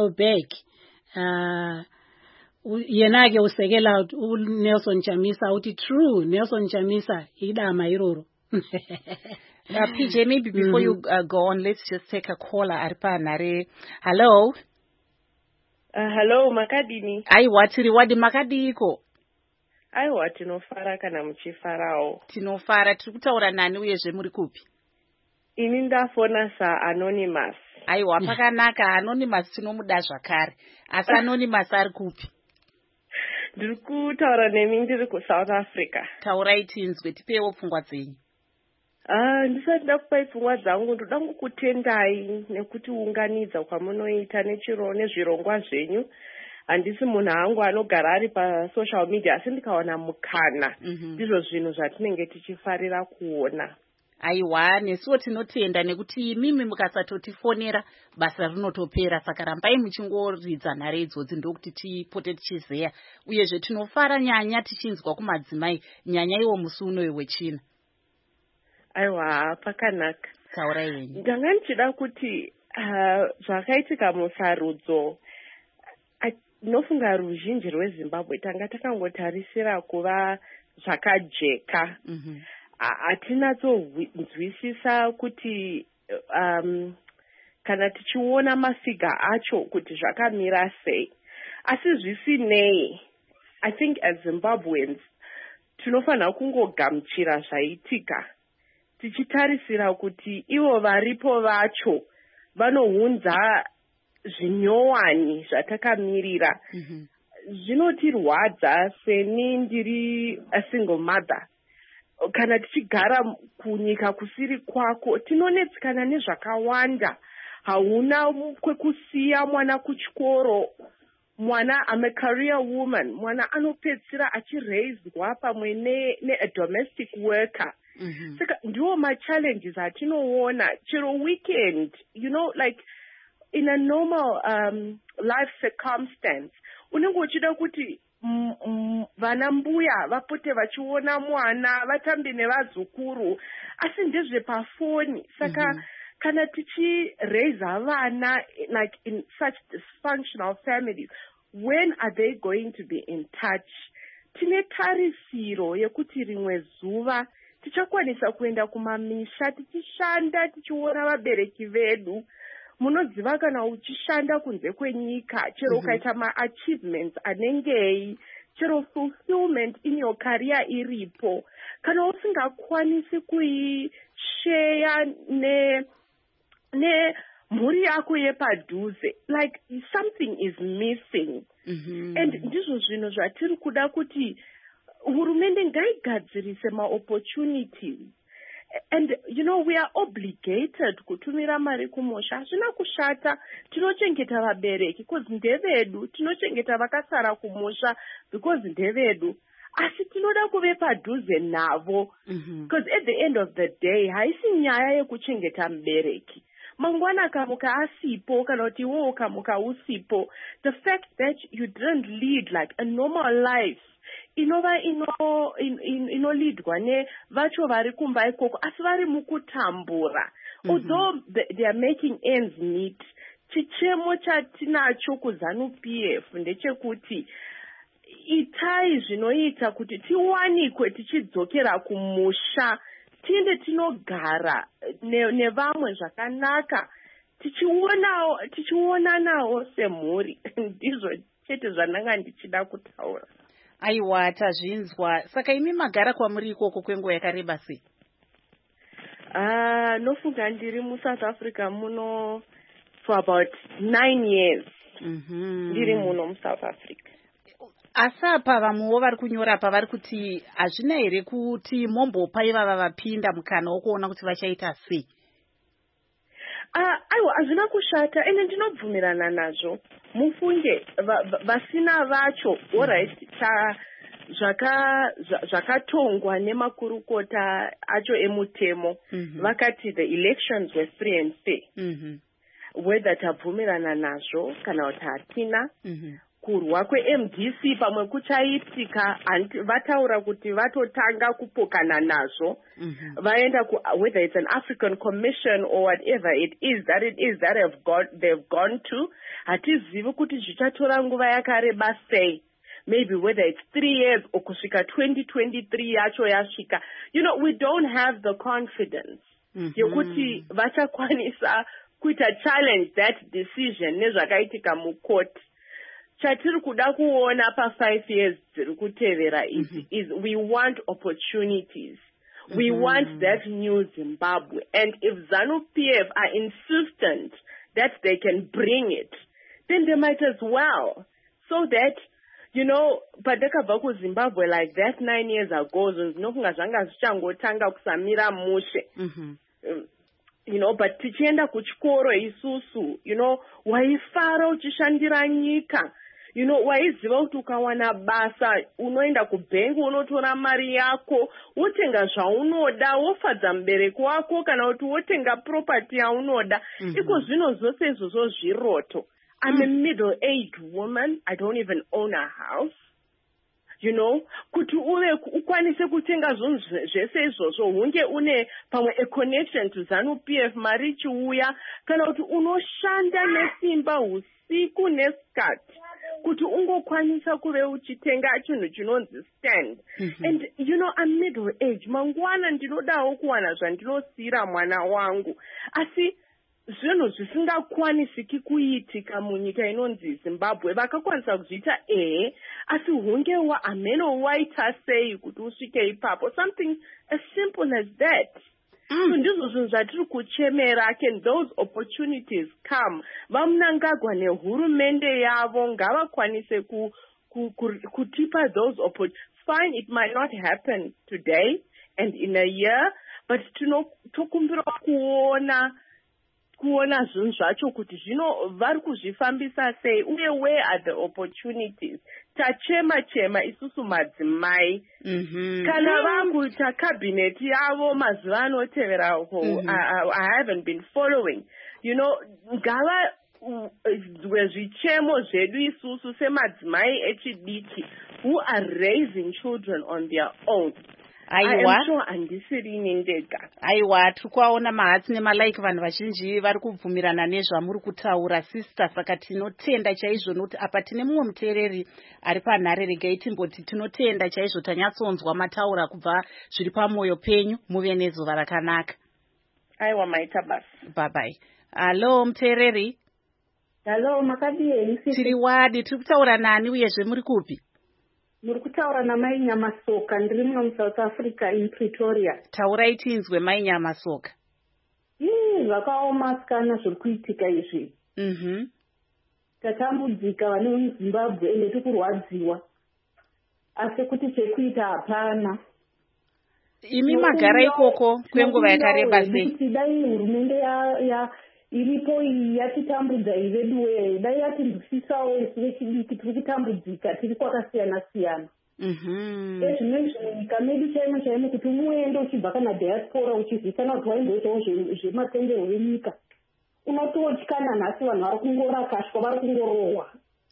back. Yena ke usekela Nelson Chamisa uthi true, Nelson Chamisa idama iroro. PJ, maybe before you go on, let's just take a caller. Aripa Nare. Hello. Hello, Makadini. Aiwa, tiri wadi makadiko. Aiwa, tinofara kana muchifarao. Tinofara, tiri kutaura nani uyezve muri kupi? Ini ndafona saAnonymous. Aiwa, pakanaka. Anonymous tinomuda zvakare. Asi Anonymous ari kupi? Ndiri kutaura nemi ndiri kuSouth Africa. Taurai tinzwe, tipewo pfungwa dzenyu. Ndisati ndakupai pfungwa dzangu, ndoda kukutendai nekuti unganidza kwamunoita nezvirongwa zvenyu. Handisi munhu hangu anogara ari pasocial media, asi ndikaona mukana. Ndizvo zvinhu zvatinenge tichifarira kuona. Aiwa, nesuwo tinotenda nekuti mimi mukasatotifonera basa rinotopera, saka rambai muchingoridza nhare idzodzi ndokuti tipote tichizeya. Uyezve tinofara nyanya tichinzwa kumadzimai, nyanya iwo musi unoyo wechina. Aiwa, pakanaka. Taurai wenyu. Ndanga ndichida kuti zvakaitika musarudzo, nofunga ruzhinji rweZimbabwe tanga takangotarisira kuva zvakajeka. Hatinatsonzwisisa kuti kana tichiona mafiga acho kuti zvakamira sei. Asi zvisinei, I think as Zimbabweans tinofanira kungogamuchira zvaitika, tichitarisira kuti ivo varipo vacho vanounza zvinyowani zvatakamirira. Zvinotirwadza seni ndiri a single mother. Kana tichigara kunyika kusiri kwako, tinonetsikana nezvakawanda. Hauna kwekusiya mwana kuchikoro. Mwana, I'm a career woman. Mwana anopedzisira achiraiswa pamwe ne domestic worker. Saka ndiwo ma-challenges atinoona. Chero weekend, you know, like in a normal life circumstance, unenge uchida kuti vana mbuya vapote vachiona mwana, vatambe nevazukuru, asi ndezve pafoni. Saka kana tichiraise vana like in such dysfunctional families, when are they going to be in touch? Tine tarisiro yekuti rimwe zuva tichakwanisa kuenda kumamisha tichishanda tichiona vabereki vedu. Munoziva kana uchishanda kunze kwenyika, chero ukaita ma-achievements anengei, chero fulfillment in your career iripo, kana usingakwanisi kuishare ne mhuri yako yepadhuze, like something is missing. And ndizvo zvinhu zvatiri kuda kuti hurumende ngaigadzirise ma-opportunities. And, you know, we are obligated kutumira mari kumusha. Hazvina kushata, tinochengeta vabereki, because ndevedu, tinochengeta vakasara kumusha, because ndevedu. Asi tinoda kuve padhuze navo. Because at the end of the day, haisi nyaya yekuchengeta mubereki. Mangwana kamuka asipo, kana kuti wo kamuka usipo. The fact that you didn't lead like a normal life, inova inolidwa ne vacho vari kumba ikoko, asi vari mukutambura. Although they are making ends meet, chichemo chatinacho kuZANU-PF ndechekuti itai zvinoita kuti tiwanikwe tichidzokera kumusha, tiende tinogara nevamwe zvakanaka, tichionanawo semhuri. Ndizvo chete zvandanga ndichida kutaura. Aiwa, tazvinzwa. Saka imi magara kwamuri ikoko kwenguva yakareba sei? Nofunga ndiri muSouth Africa muno for about 9 years. Ndiri muno muSouth Africa. Asapa vamwewo vari kunyora apa vari kuti hazvina here kuti mombopa ivava vapinda mukana wokuona kuti vachaita sei? Aiwa, hazvina kushata, ene ndinobvumirana nazvo. Mufunge vasina vacho, alright, zvakatongwa nemakurukota acho emutemo, vakati the elections were free and fair. Whether tabvumirana nazvo kana kuti hatina, kurwa kweMDC pamwe kuchaitika, vataura kuti vatotanga kupokana nazvo, vaenda whether it's an African Commission or whatever it is that they've gone to, hatizivi kuti zvichatora nguva yakareba sei. Maybe whether it's 3 years or kusvika 2023 yacho yasvika. You know, we don't have the confidence. yekuti vachakwanisa kuita challenge that decision nezvakaitika mukoti. Chatiri kuda kuona pa5 years dziri kutevera is we want opportunities. We want that new Zimbabwe. And if ZANU-PF are insistent that they can bring it, then they might as well. So that, you know, padakabva kuZimbabwe like that 9 years ago, zvinofunga zvanga zvichangotanga kusamira mushe. You know, but tichienda kuchikoro isusu, you know, waifara uchishandira nyika. You know, waiziva kuti ukawana basa, unoenda kubhengi, unotora mari yako, wotenga zvaunoda, wofadza mubereki wako, kana kuti wotenga property yaunoda. Iko zvino zvose izvozvo zviroto. I'm a middle-aged woman. I don't even own a house. You know, kuti ukwanise kutenga zvinhu zvese izvozvo, hunge une pamwe a connection to ZANU-PF, mari chiuya, kana kuti unoshanda nesimba usiku nesikati, kuti ungokwanisa kuve uchitenga chinhu chinonzi stand. And, you know, I'm middle age. Mangwana ndinodawo kuwana zvandinosira mwana wangu. Asi, zvinhu zvisingakwanisiki kuitika munyika inonzi Zimbabwe, vakakwanisa kuzviita asi hunge ameno waita sei kuti usvike ipapo. Something as simple as that. So ndizvo zvinhu zvatiri kuchemera. Can those opportunities come? Vamunangagwa nehurumende yavo ngavakwanise kutipa those opportunities. Fine, it might not happen today and in a year, but tokumbira kuona zvinhu zvacho kuti zvino vari kuzvifambisa sei, uye where are the opportunities. Tachema isusu madzimai. Kana vakuita cabinet yavo mazuva anoteveraho, I haven't been following. You know, ngava zvichemo zvedu isusu semadzimai echidiki who are raising children on their own. Aiwa, tiri kuaona mahatsi nemalike vanhu vazhinji vari kubvumirana nezvamuri kutaura sister, saka tinotenda chaizvo nokuti apa tine mumwe muteereri ari panhare. Regai timboti tinotenda chaizvo tanyatsonzwa mataura kubva zviri pamwoyo penyu. Muve nezuva rakanaka. Aiwa, maita basa. Bye bye. Hello muteereri. Hello, makadii. Tiri wadi, tiri kutaura nani uyezve muri kupi? Muri kutaura namai Nyamasoka, ndiri muno muSouth Africa in Pretoria. Taurai tinzwe mai Nyamasoka. Zvakaoma sikana zviri kuitika izvi. Tatambudzika vane muZimbabwe ende tikurwadziwa. Asi kuti chekuita hapana. Imi magara ikoko kwenguva yakareba sei? Kuti dai hurumende iripo yatitambudza iveduwe, dai yatindusisawo isu vechidiki tiri kutambudzika, tiri kwakasiyana siyana. Ezvimwe nyika medu chaimo kuti muende uchibva kana diaspora uchizivikanwa kuti waindoitawo zvematendero venyika, unototyana nhasi vanhu vari kungorakashwa, vari kungorohwa.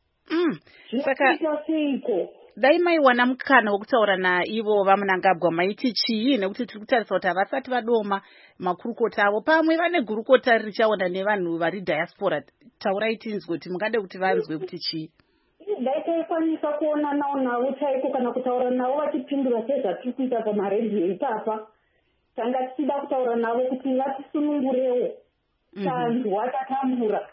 Saka seiko dai maiwana mukana wokutaura naivo vamunangagwa maiti chii, nekuti tiri kutarisa kuti havasati vadoma makurukota avo, pamwe vane gurukota richaona nevanhu vari diaspora. Taurai tinzwe kuti mungade kuti vanzwe kuti chii. Dai taikwanisa kuonanawo navo chaiko kana kutaura navo vachipindura sezvatiri kuita pamaredhiyo ipapa, tanga tichida kutaura navo kuti ngatisunungurewo tanzwa tatambura.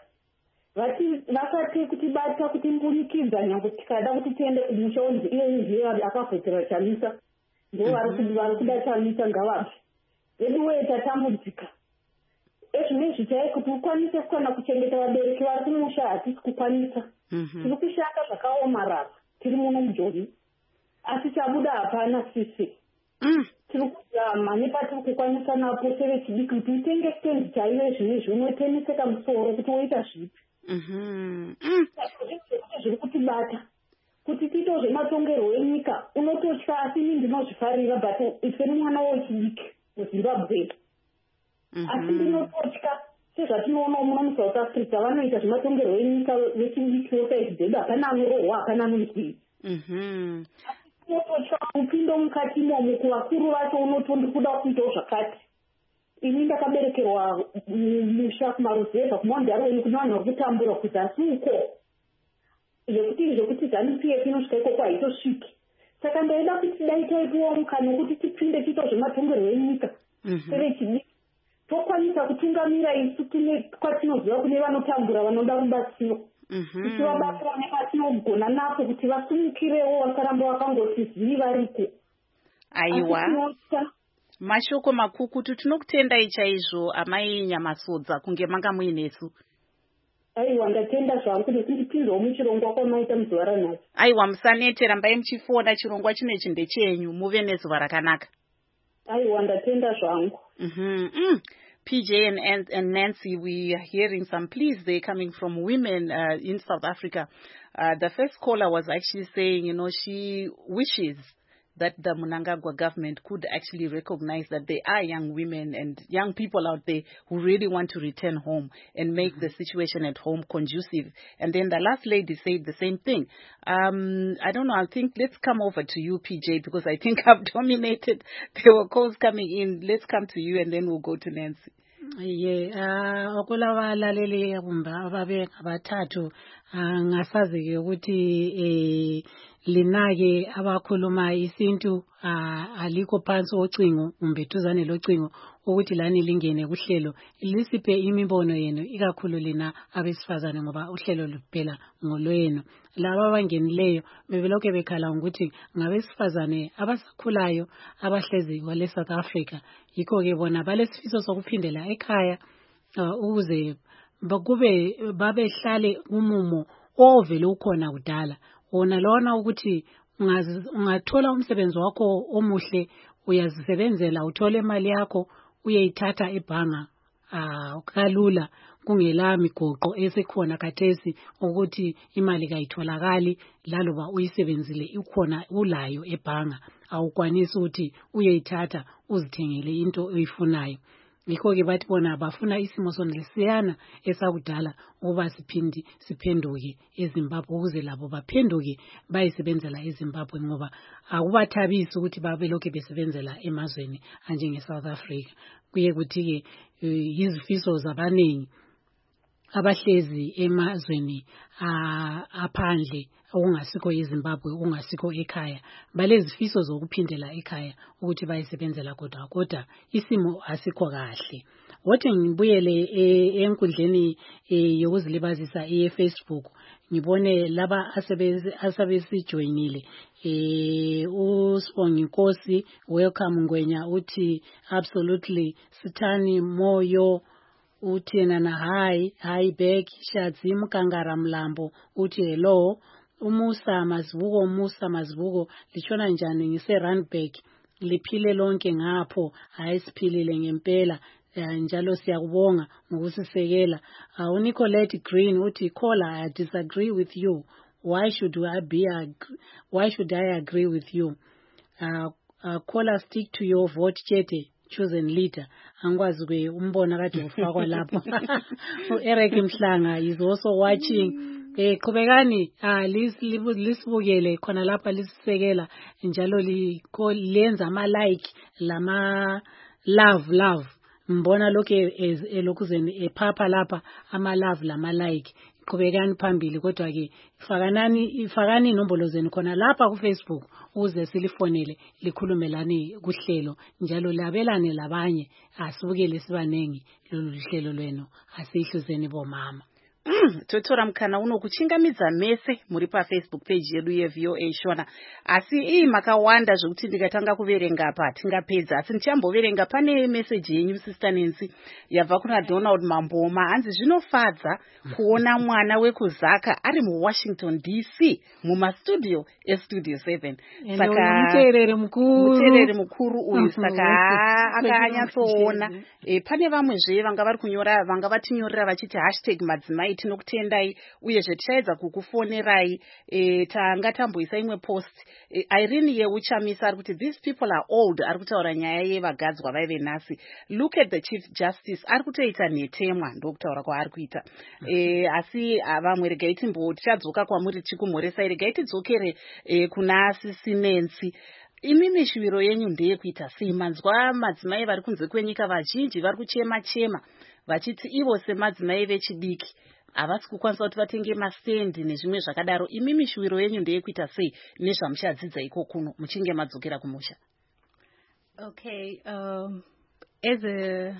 Vakati kutibata kutimbunikidza nyange tikada kuti tiende kumusha onzi iye akavhotera Chamisa, ndo vari kuda Chamisa ngavabve veduwe tatambudzika. Ezvimwe zvichai kuti ukwanise kukwana kuchengeta vabereki vari kumusha hatisi kukwanisa. Tiri kushanda zvakaomarara tiri muno muJoni, asi chabuda hapana sisi. Tiri kuzama nepatiri kukwanisa napo sevechidiki kuti utenge stendi chaiyo zvine unoteneseka musoro kuti woita zvipi. Zviri kutibata kuti tiito zvematongerwo enyika, unototya asi ini ndinozvifarira, but ife nomwana wechidiki muZimbabwe. Asi ndinototya sezvatinoona muno muSouth Africa vanoita zvematongerwo enyika vechidiki wosaiti dzedu, hapana anorohwa, hapana anonzwi. Unototya kupindo mukati imomo kuvakuru vacho, unotondi kuda kuitawo zvakati. Ini ndakaberekerwa musha kumaruzevha kumaondaro kune vanhu vari kutambura kuti asi uko zvekuti ZANU-PF inosvika ikoko haitosviki. Saka ndaida kuti dai taipiwa mukana wekuti tipinde tiita zvematongerwo enyika sevechidiki, tokwanisa kutungamira isu kwatinoziva kune vanotambura vanoda rubatsiro tichivabatsira nepatinogona napo kuti vasimukirewo vasaramba vakangoti zii variko. Aiwa, mashoko makukutu tinokutendai chaizvo amai Nyamasodza kunge manga muinesu. Aiwa, ndatenda zvangu nekundipinzawo muchirongwa kwamaita muzuva ranhasi. Aiwa, musanete, rambai muchifona, chirongwa chinechi ndechenyu, muve nezuva rakanaka. Aiwa, ndatenda zvangu. PJ and Nancy, we are hearing some pleas there coming from women in South Africa. The first caller was actually saying, she wishes that the Mnangagwa government could actually recognize that there are young women and young people out there who really want to return home and make the situation at home conducive. And then the last lady said the same thing. I don't know, I think let's come over to you, PJ, because I think I've dominated. There were calls coming in. Let's come to you and then we'll go to Nancy. Okulava laleli kumba ababe abathathu ngasazi ke ukuthi linake abakhuluma isintu aliko phansi ocingo umbethuzane locingo ukuthi lani lingene kuhlelo lisiphe imibono yenu ikakhulu lina abesifazane ngoba uhlelo luphela ngolweno. Laba abangenileyo bebelokhe bekhala ukuthi ngabesifazane abasakhulayo abahlezi kwale South Africa, yikho ke bona balesifiso sokuphindela ekhaya ukuze bakube babehlale umumo ovele ukhona kudala. Wona lona ukuthi ungathola umsebenzi wakho omuhle, uyazisebenzela uthole imali yakho uyeyithatha ebhanga kalula kungela migoqo esikhona khathesi ukuthi imali kayitholakali laloba uyisebenzile ikhona ulayo ebhanga, awukwanisi ukuthi uyeyithatha uzithengele into oyifunayo. Yikho ke bathi bona bafuna isimo sonlesiyana esakudala ukuba siphenduke eZimbabwe ukuze labo baphenduke bayisebenzela eZimbabwe ngoba akubathabisi ukuthi babe lokho besebenzela emazweni anjenge South Africa. Kuye kuthi ke izifiso zabaningi abahlezi emazweni aphandle okungasikho eZimbabwe okungasikho ekhaya balezifiso zokuphindela ekhaya ukuthi bayisebenzela kodwa isimo asikho kahle. Wothi ngibuyele enkundleni yokuzilibazisa eFacebook ngibone laba asebesijoinile uSibongi Nkosi, welcome Ngwenya, uthi absolutely Sithani Moyo, uthi nana hi back Shatsi Mkangara Mlambo, uthi hello. Umusa Mazibuko lichona njani ngise Randburg liphile lonke ngapho siphilile ngempela njalo siyakubonga ngokusisekela. uNicolette Green uthi caller, I disagree with you. Why should I agree with you? Caller, stick to your vote Chete chosen leader. Angwazi kwe umbona kade ufakwa lapho. Eric Mhlanga is also watching. Qhubekani lisibukele khona lapha lisisekela njalo lenza ama like lama love mbona lokho elokuzeni ephapha lapha ama love lama like. Qhubekani phambili kodwa ke ifakani inombolo zenu khona lapha ku Facebook uze silifonele likhulumelani kuhlelo njalo labelane labanye asibukele sibanengi lolu hlelo lwenu asihluzeni bomama. Totora mkana uno kuchingamidza mese muri pa Facebook page yedu yeVOA Shona. Asi makawanda zvokuti ndikatanga kuverenga apa tingapedza. Asi ndichamboverenga pane message yenyu Sister Nancy yabva kuna Donald Mamboma. Hanzi zvinofadza kuona mwana wekuzaka ari muWashington DC mumastudio eStudio 7. Saka muterere mukuru uyu saka akanyatsoona. Pane vamwezve vanga vari kunyora vanga vatinyorera vachiti #madzimai tinokutendai uye zvetichaedza kukufonerai tanga tamboisa imwe post Irene yeuchamisa ari kuti these people are old, ari kutaura nyaya yevagadzwa vaive nhasi. Look at the Chief Justice ari kutoita nhetemwa ndokutaura kwaari kuita. Asi vamwe regai tichadzoka kwamuri tichikumhoresai, regai tidzokere kuna Sisi Nancy. Imimi shuviro yenyu ndeyekuita sei? Manzwa madzimai vari kunze kwenyika vazhinji vari kuchema vachiti ivo semadzimai vechidiki havasi kukwanisa kuti vatenge mastendi nezvimwe zvakadaro. Imimi shuviro yenyu ndeyekuita sei nezvamuchadzidza iko kuno muchinge madzokera kumusha? Okay, as a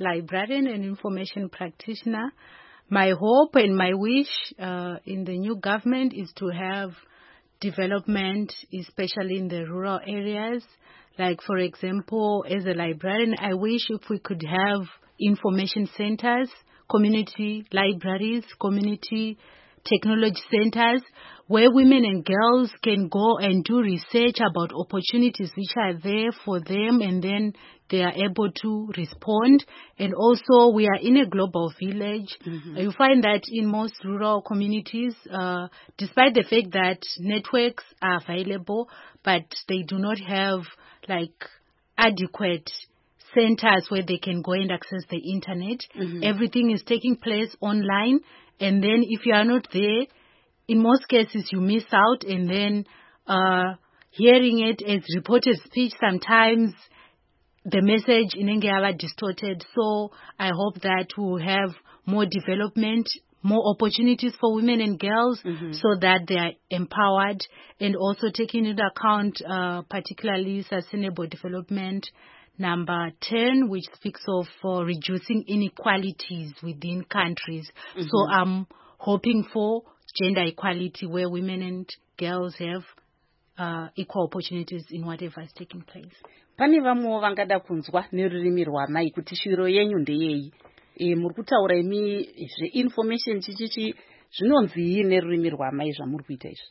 librarian and information practitioner. My hope and my wish in the new government is to have development, especially in the rural areas. Like, for example, as a librarian, I wish if we could have information centers, community libraries, community technology centers, where women and girls can go and do research about opportunities which are there for them, and then they are able to respond. And also, we are in a global village. You find that in most rural communities, despite the fact that networks are available, but they do not have like adequate centers where they can go and access the internet. Everything is taking place online. And then if you are not there, in most cases you miss out, and then hearing it as reported speech, sometimes the message in English distorted. So I hope that we'll have more development, more opportunities for women and girls so that they are empowered, and also taking into account particularly sustainable development number 10, which speaks of reducing inequalities within countries. So I'm hoping for gender equality where women and girls have equal opportunities in whatever is taking place. Pane vamwe vangada kunzwa nerurimi rwamai kuti shiro yenyu ndeyei. Muri kutaura imi information chichichi zvinonzi nerurimi rwamai zvamuri kuita izvi.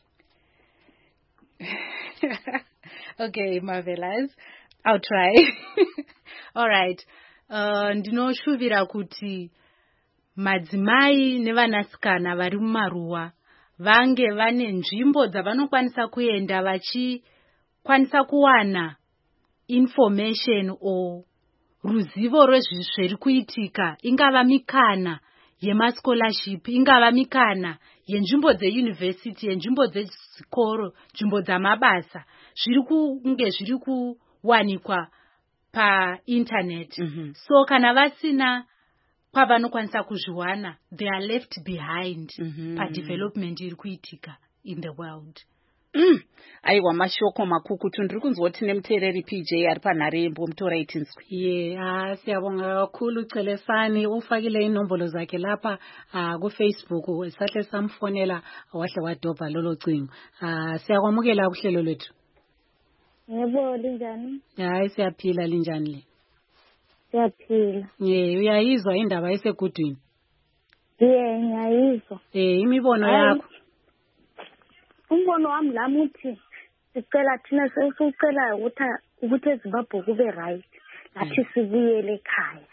Okay, marvelous. I'll try. All right. Ndinoshuvira kuti madzimai nevanasikana vari mumaruwa vange vane nzvimbo dzavanokwanisa kuenda vachikwanisa kuwana information o ruzivo rwezviri kuitika, ingava mikana yemascholarship, ingava mikana yenzvimbo dzeuniversity, yenzvimbo dzezvikoro, nzvimbo dzamabasa, zviri kunge zviri kuwanikwa pa-internet. So kana vasina kwavanokwanisa kuzviwana, they are left behind pa-development iri kuitika in the world. Aiwa, mashoko makukutu. Ndiri kunzwa kuti nemuteereri PJ ari panhare mbomutora itinzwi. Siyabonga kakhulu Celesani, ufakile inombolo zakhe lapha ku-Facebook, sahle samfonela wahle wadobha lolo cingo. Siyakwamukela kuhlelo lwethu. Yebo, linjani? Hayi, siyaphila. Linjani le? Siyaphila. Uyayizwa indaba esegudwini? Ngiyayizwa. Imibono yakho? Umbono wami lami uthi sicela thina sesicela ukuthi eZimbabwe kube right, lathi sibuyele ekhaya.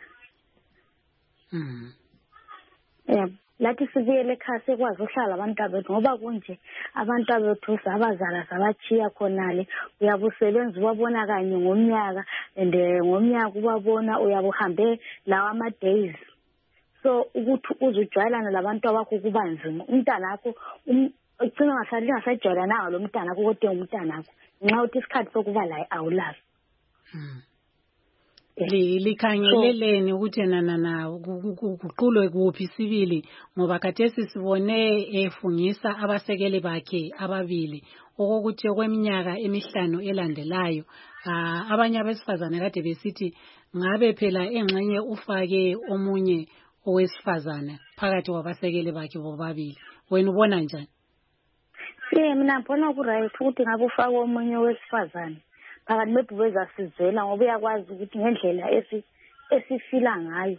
Lathi sibuyele ekhaya sekwazi uhlala abantwabethu, ngoba kunje abantwabethu sabazala sabachiya khonale, uyabusebenza ubabona kanye ngomnyaka, and ngomnyaka ubabona uyabuhambe lawa ama-days. So ukuthi uzujwayelana labantu abakho kuba nzima. Umntana akho ugcina ngasajwayelana lo mntana akho kodwa umntana akho nxa uthi isikhathi sokuba la awulazi. Likhangeleleni ukuthi kuqulwe kuphi sibili, ngoba khathesi sibone efungisa abasekeli bakhe ababili okokuthi kweminyaka emihlanu elandelayo. Abanye abesifazane kade besithi ngabe phela engxenye ufake omunye owesifazane phakathi kwabasekeli bakhe bobabili. Wena ubona njani? Mina ngibona ku-right ukuthi ngabe ufake omunye owesifazane phakathi bebhubeza sizela, ngoba uyakwazi ukuthi ngendlela esifila ngayo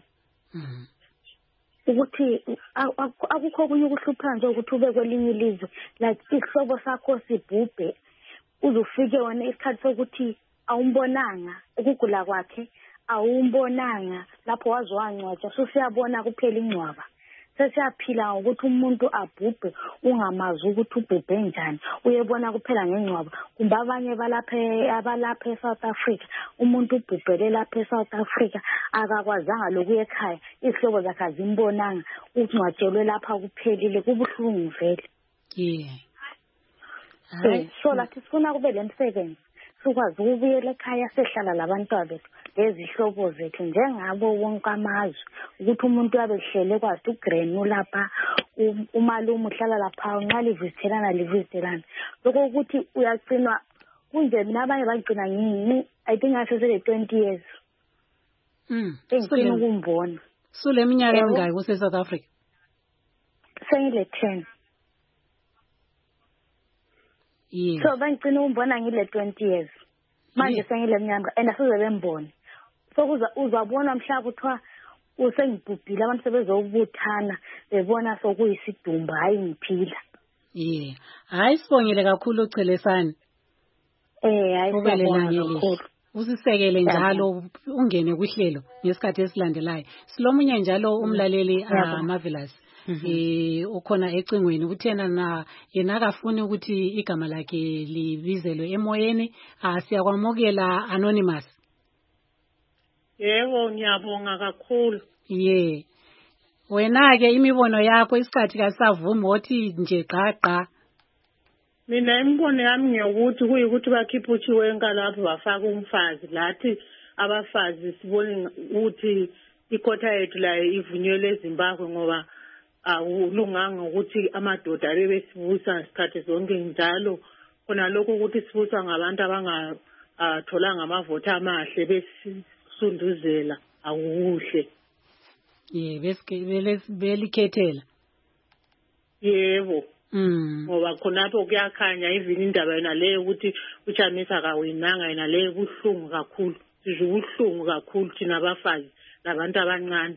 ukuthi akukho kunye ukuhlupha nje ukuthi ube kwelinye ilizwe, like isihlobo sakho sibhubhe uzufike wena isikhathi sokuthi awumbonanga ukugula kwakhe, awumbonanga lapho waze wangcwatshwa. So siyabona kuphela ingcwaba, sesiyaphila ngokuthi umuntu abhubhe ungamazi ukuthi ubhubhe njani, uyebona kuphela ngengcwaba. Kumbe abanye abalapha eSouth Africa, umuntu ubhubhele lapha eSouth Africa akakwazanga lokuya ekhaya, izihlobo zakhe azimbonanga, ungcwatshelwe lapha kuphelile, kubuhlungu vele. So lathi sifuna kube le msebenzi, sikwazi ukubuyela ekhaya sehlala labantwana bethu lezihlobo zethu njengabo wonke amazwe, ukuthi umuntu abehlele kwazi ugrenu lapha, umalume uhlala lapha, nxa livizitelana. Lokho ukuthi uyagcinwa kunje. Mina abanye bagcina I think ngasesele 20 years. engifuna ukumbona. Sule minyaka emingaki kuse South Africa? Sengile 10. Yeah. So bengicina ukumbona ngile 20 years. Manje sengile minyaka and asize bembone. So uzabona mhlawumbe uthiwa usengibhubhile abantu sebezokubuthana bebona sokuyisidumbu hayi ngiphila. Yeah. Hayi sibongile kakhulu uChelesani. Hayi sibongile kakhulu. Usisekele njalo ungene kuhlelo ngesikhathi esilandelayo. Silomunye njalo umlaleli Marvelous. Ukhona ecingweni uthena na yena akafuni ukuthi igama lakhe libizelwe emoyeni. Siyakwamukela Anonymous. Yebo ngiyabonga kakhulu. Yeah. Wena ke imibono yakho isikhathi kasavumi othi nje gqa. Mina imibono yami ngiyokuthi kuyikuthi bakhipha uChiwenga lapho bafaka umfazi lathi abafazi sibone ukuthi ikhotha yethu la ivunyelwe eZimbabwe ngoba awulunganga ukuthi amadoda besibusa isikhathi zonke njalo khona lokho ukuthi sibuswa ngabantu abangatholanga amavoti amahle besisunduzela akuhle. Belikhethela. Yebo. Ngoba khonapho kuyakhanya even indaba yena leyo ukuthi uChamisa kawinanga yena leyo kuhlungu kakhulu. Sizwe ubuhlungu kakhulu thina abafazi labantu abancane.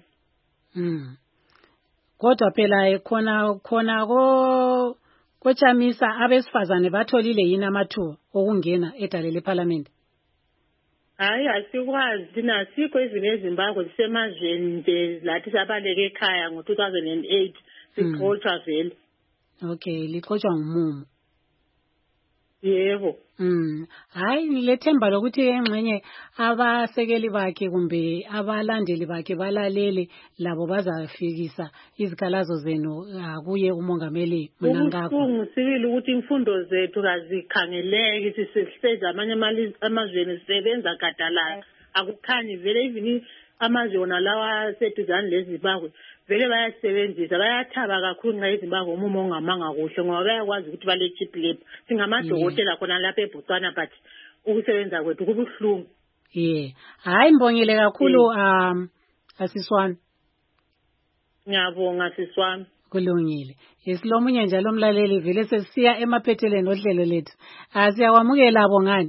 Kodwa phela khona koChamisa abesifazane batholile yini amathuba okungena edale leParliament? Hayi asikwazi thina sikho even eZimbabwe sisemazweni nje lathi sabaleke ekhaya ngo2008 sixoxa vele. Okay, lixoxa ngumumo. Yebo. Hayi ngilethemba lokuthi engxenye abasekeli bakhe kumbe abalandeli bakhe balalele labo bazafikisa izikhalazo zenu kuye umongameli Mnangagwa. Ubuntu sibili ukuthi imfundo zethu kazikhangeleki sisehlela amanye amazweni sisebenza gadalala akukhanyi vele even amazwe lawa seduzane leZimbabwe vele bayasebenzisa bayathaba kakhulu nxa iZimbabwe umumo ongamanga kuhle ngoba bayakwazi ukuthi bale cheap labor singamadokotela khona lapha eBotswana but ukusebenza kwethu kubuhlungu. Hayi mbongile kakhulu asiswami. Ngiyabonga siswami. Kulungile. Isilomunye njalo umlaleli vele sesiya emaphetheleni ohlelo lethu. Siyakwamukela bongani.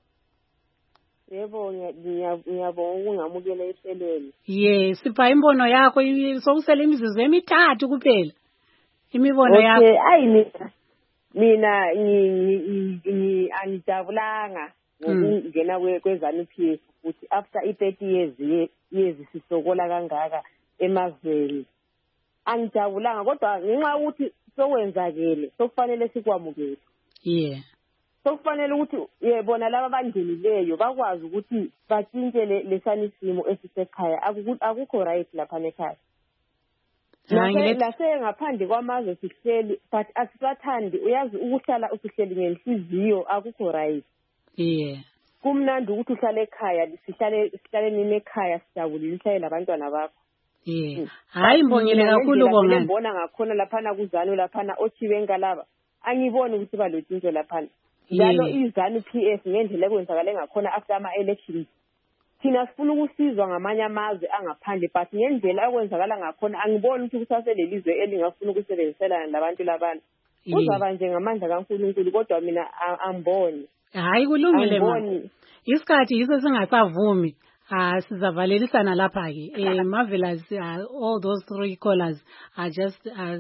Yebo ngiyabonga ukungamukela ehlelweni. Sipha imbono yakho sokusela imizuzu emithathu kuphela. Imibono yakho. Okay, ayi mina angijabulanga ngokungena kweZANU-PF ukuthi after 30 years sisokola kangaka emazweni. Angijabulanga kodwa ngenxa ukuthi sokwenzakele sokufanele sikwamukele. Sokufanele ukuthi yebona laba abangenileyo bakwazi ukuthi batshintshele lesani simo esisekhaya akukho right lapha ekhaya. Lase ngaphandle kwamazwe sihleli but asisathandi uyazi ukuhlala usihleli ngenhliziyo akukho right. Kumnandi ukuthi uhlale ekhaya sihlale nini ekhaya sijabulile sihlale labantwana bakho. Hayi mbongile kakhulu bongani. Ngibona ngakhona laphana kuZANU laphana oChiwenga laba angiboni ukuthi balotshintsho laphana. Njalo iZANU-PF ngendlela ekwenzakala ngakhona after ama-elections. Thina sifuna ukusizwa ngamanye amazwe angaphandle but ngendlela ekwenzakala ngakhona angiboni ukuthi kusaselelizwe elingafuna ukusebenziselana labantu labantu. Kuzaba nje ngamandla kaNkulunkulu kodwa mina angiboni. Hayi kulungile mama. Isikhathi yiso singasavumi. Sizavalelisana lapha ke. Marvelous, all those three callers are just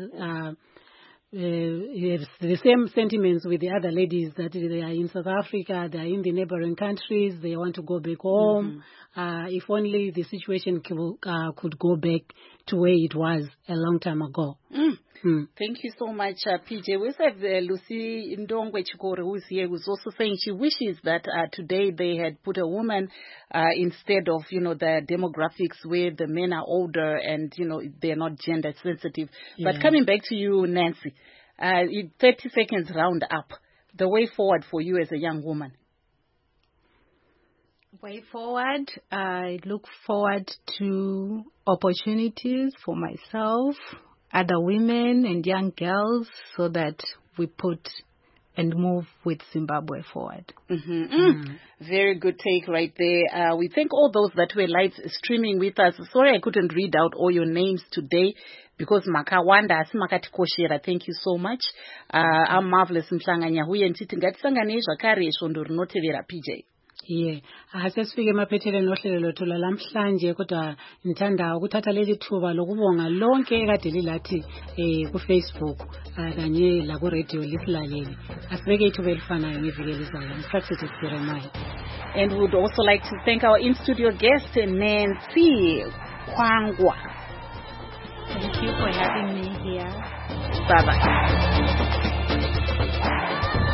the same sentiments with the other ladies that they are in South Africa, they are in the neighboring countries, they want to go back home. If only the situation could go back to where it was a long time ago. Thank you so much, PJ. We have Lucy Ndongwe Chikore, who is here, who's also saying she wishes that today they had put a woman instead of, the demographics where the men are older and, they're not gender sensitive. But coming back to you, Nancy, 30 seconds round up, the way forward for you as a young woman. Way forward, I look forward to opportunities for myself, other women and young girls, so that we put and move with Zimbabwe forward. Very good take right there. We thank all those that were live streaming with us. Sorry I couldn't read out all your names today because makawanda asi makatikoshera. Thank you so much. I'm Marvelous Mhlanganya huye ntiti ngatisangane zvakare svondo rinotevera PJ. Yeah, asesifike emaphetheleni nohlelo lwethu lamhlanje kodwa ngithanda ukuthatha leli thuba lokubonga lonke ekade lilathi ku Facebook kanye la ku radio lisilaleli. Asibeke ithuba elifanayo ngeviki elizayo. Ngiphathise Jeremiah. And we would also like to thank our in-studio guest Nancy Kwangwa. Thank you for having me here. Bye-bye.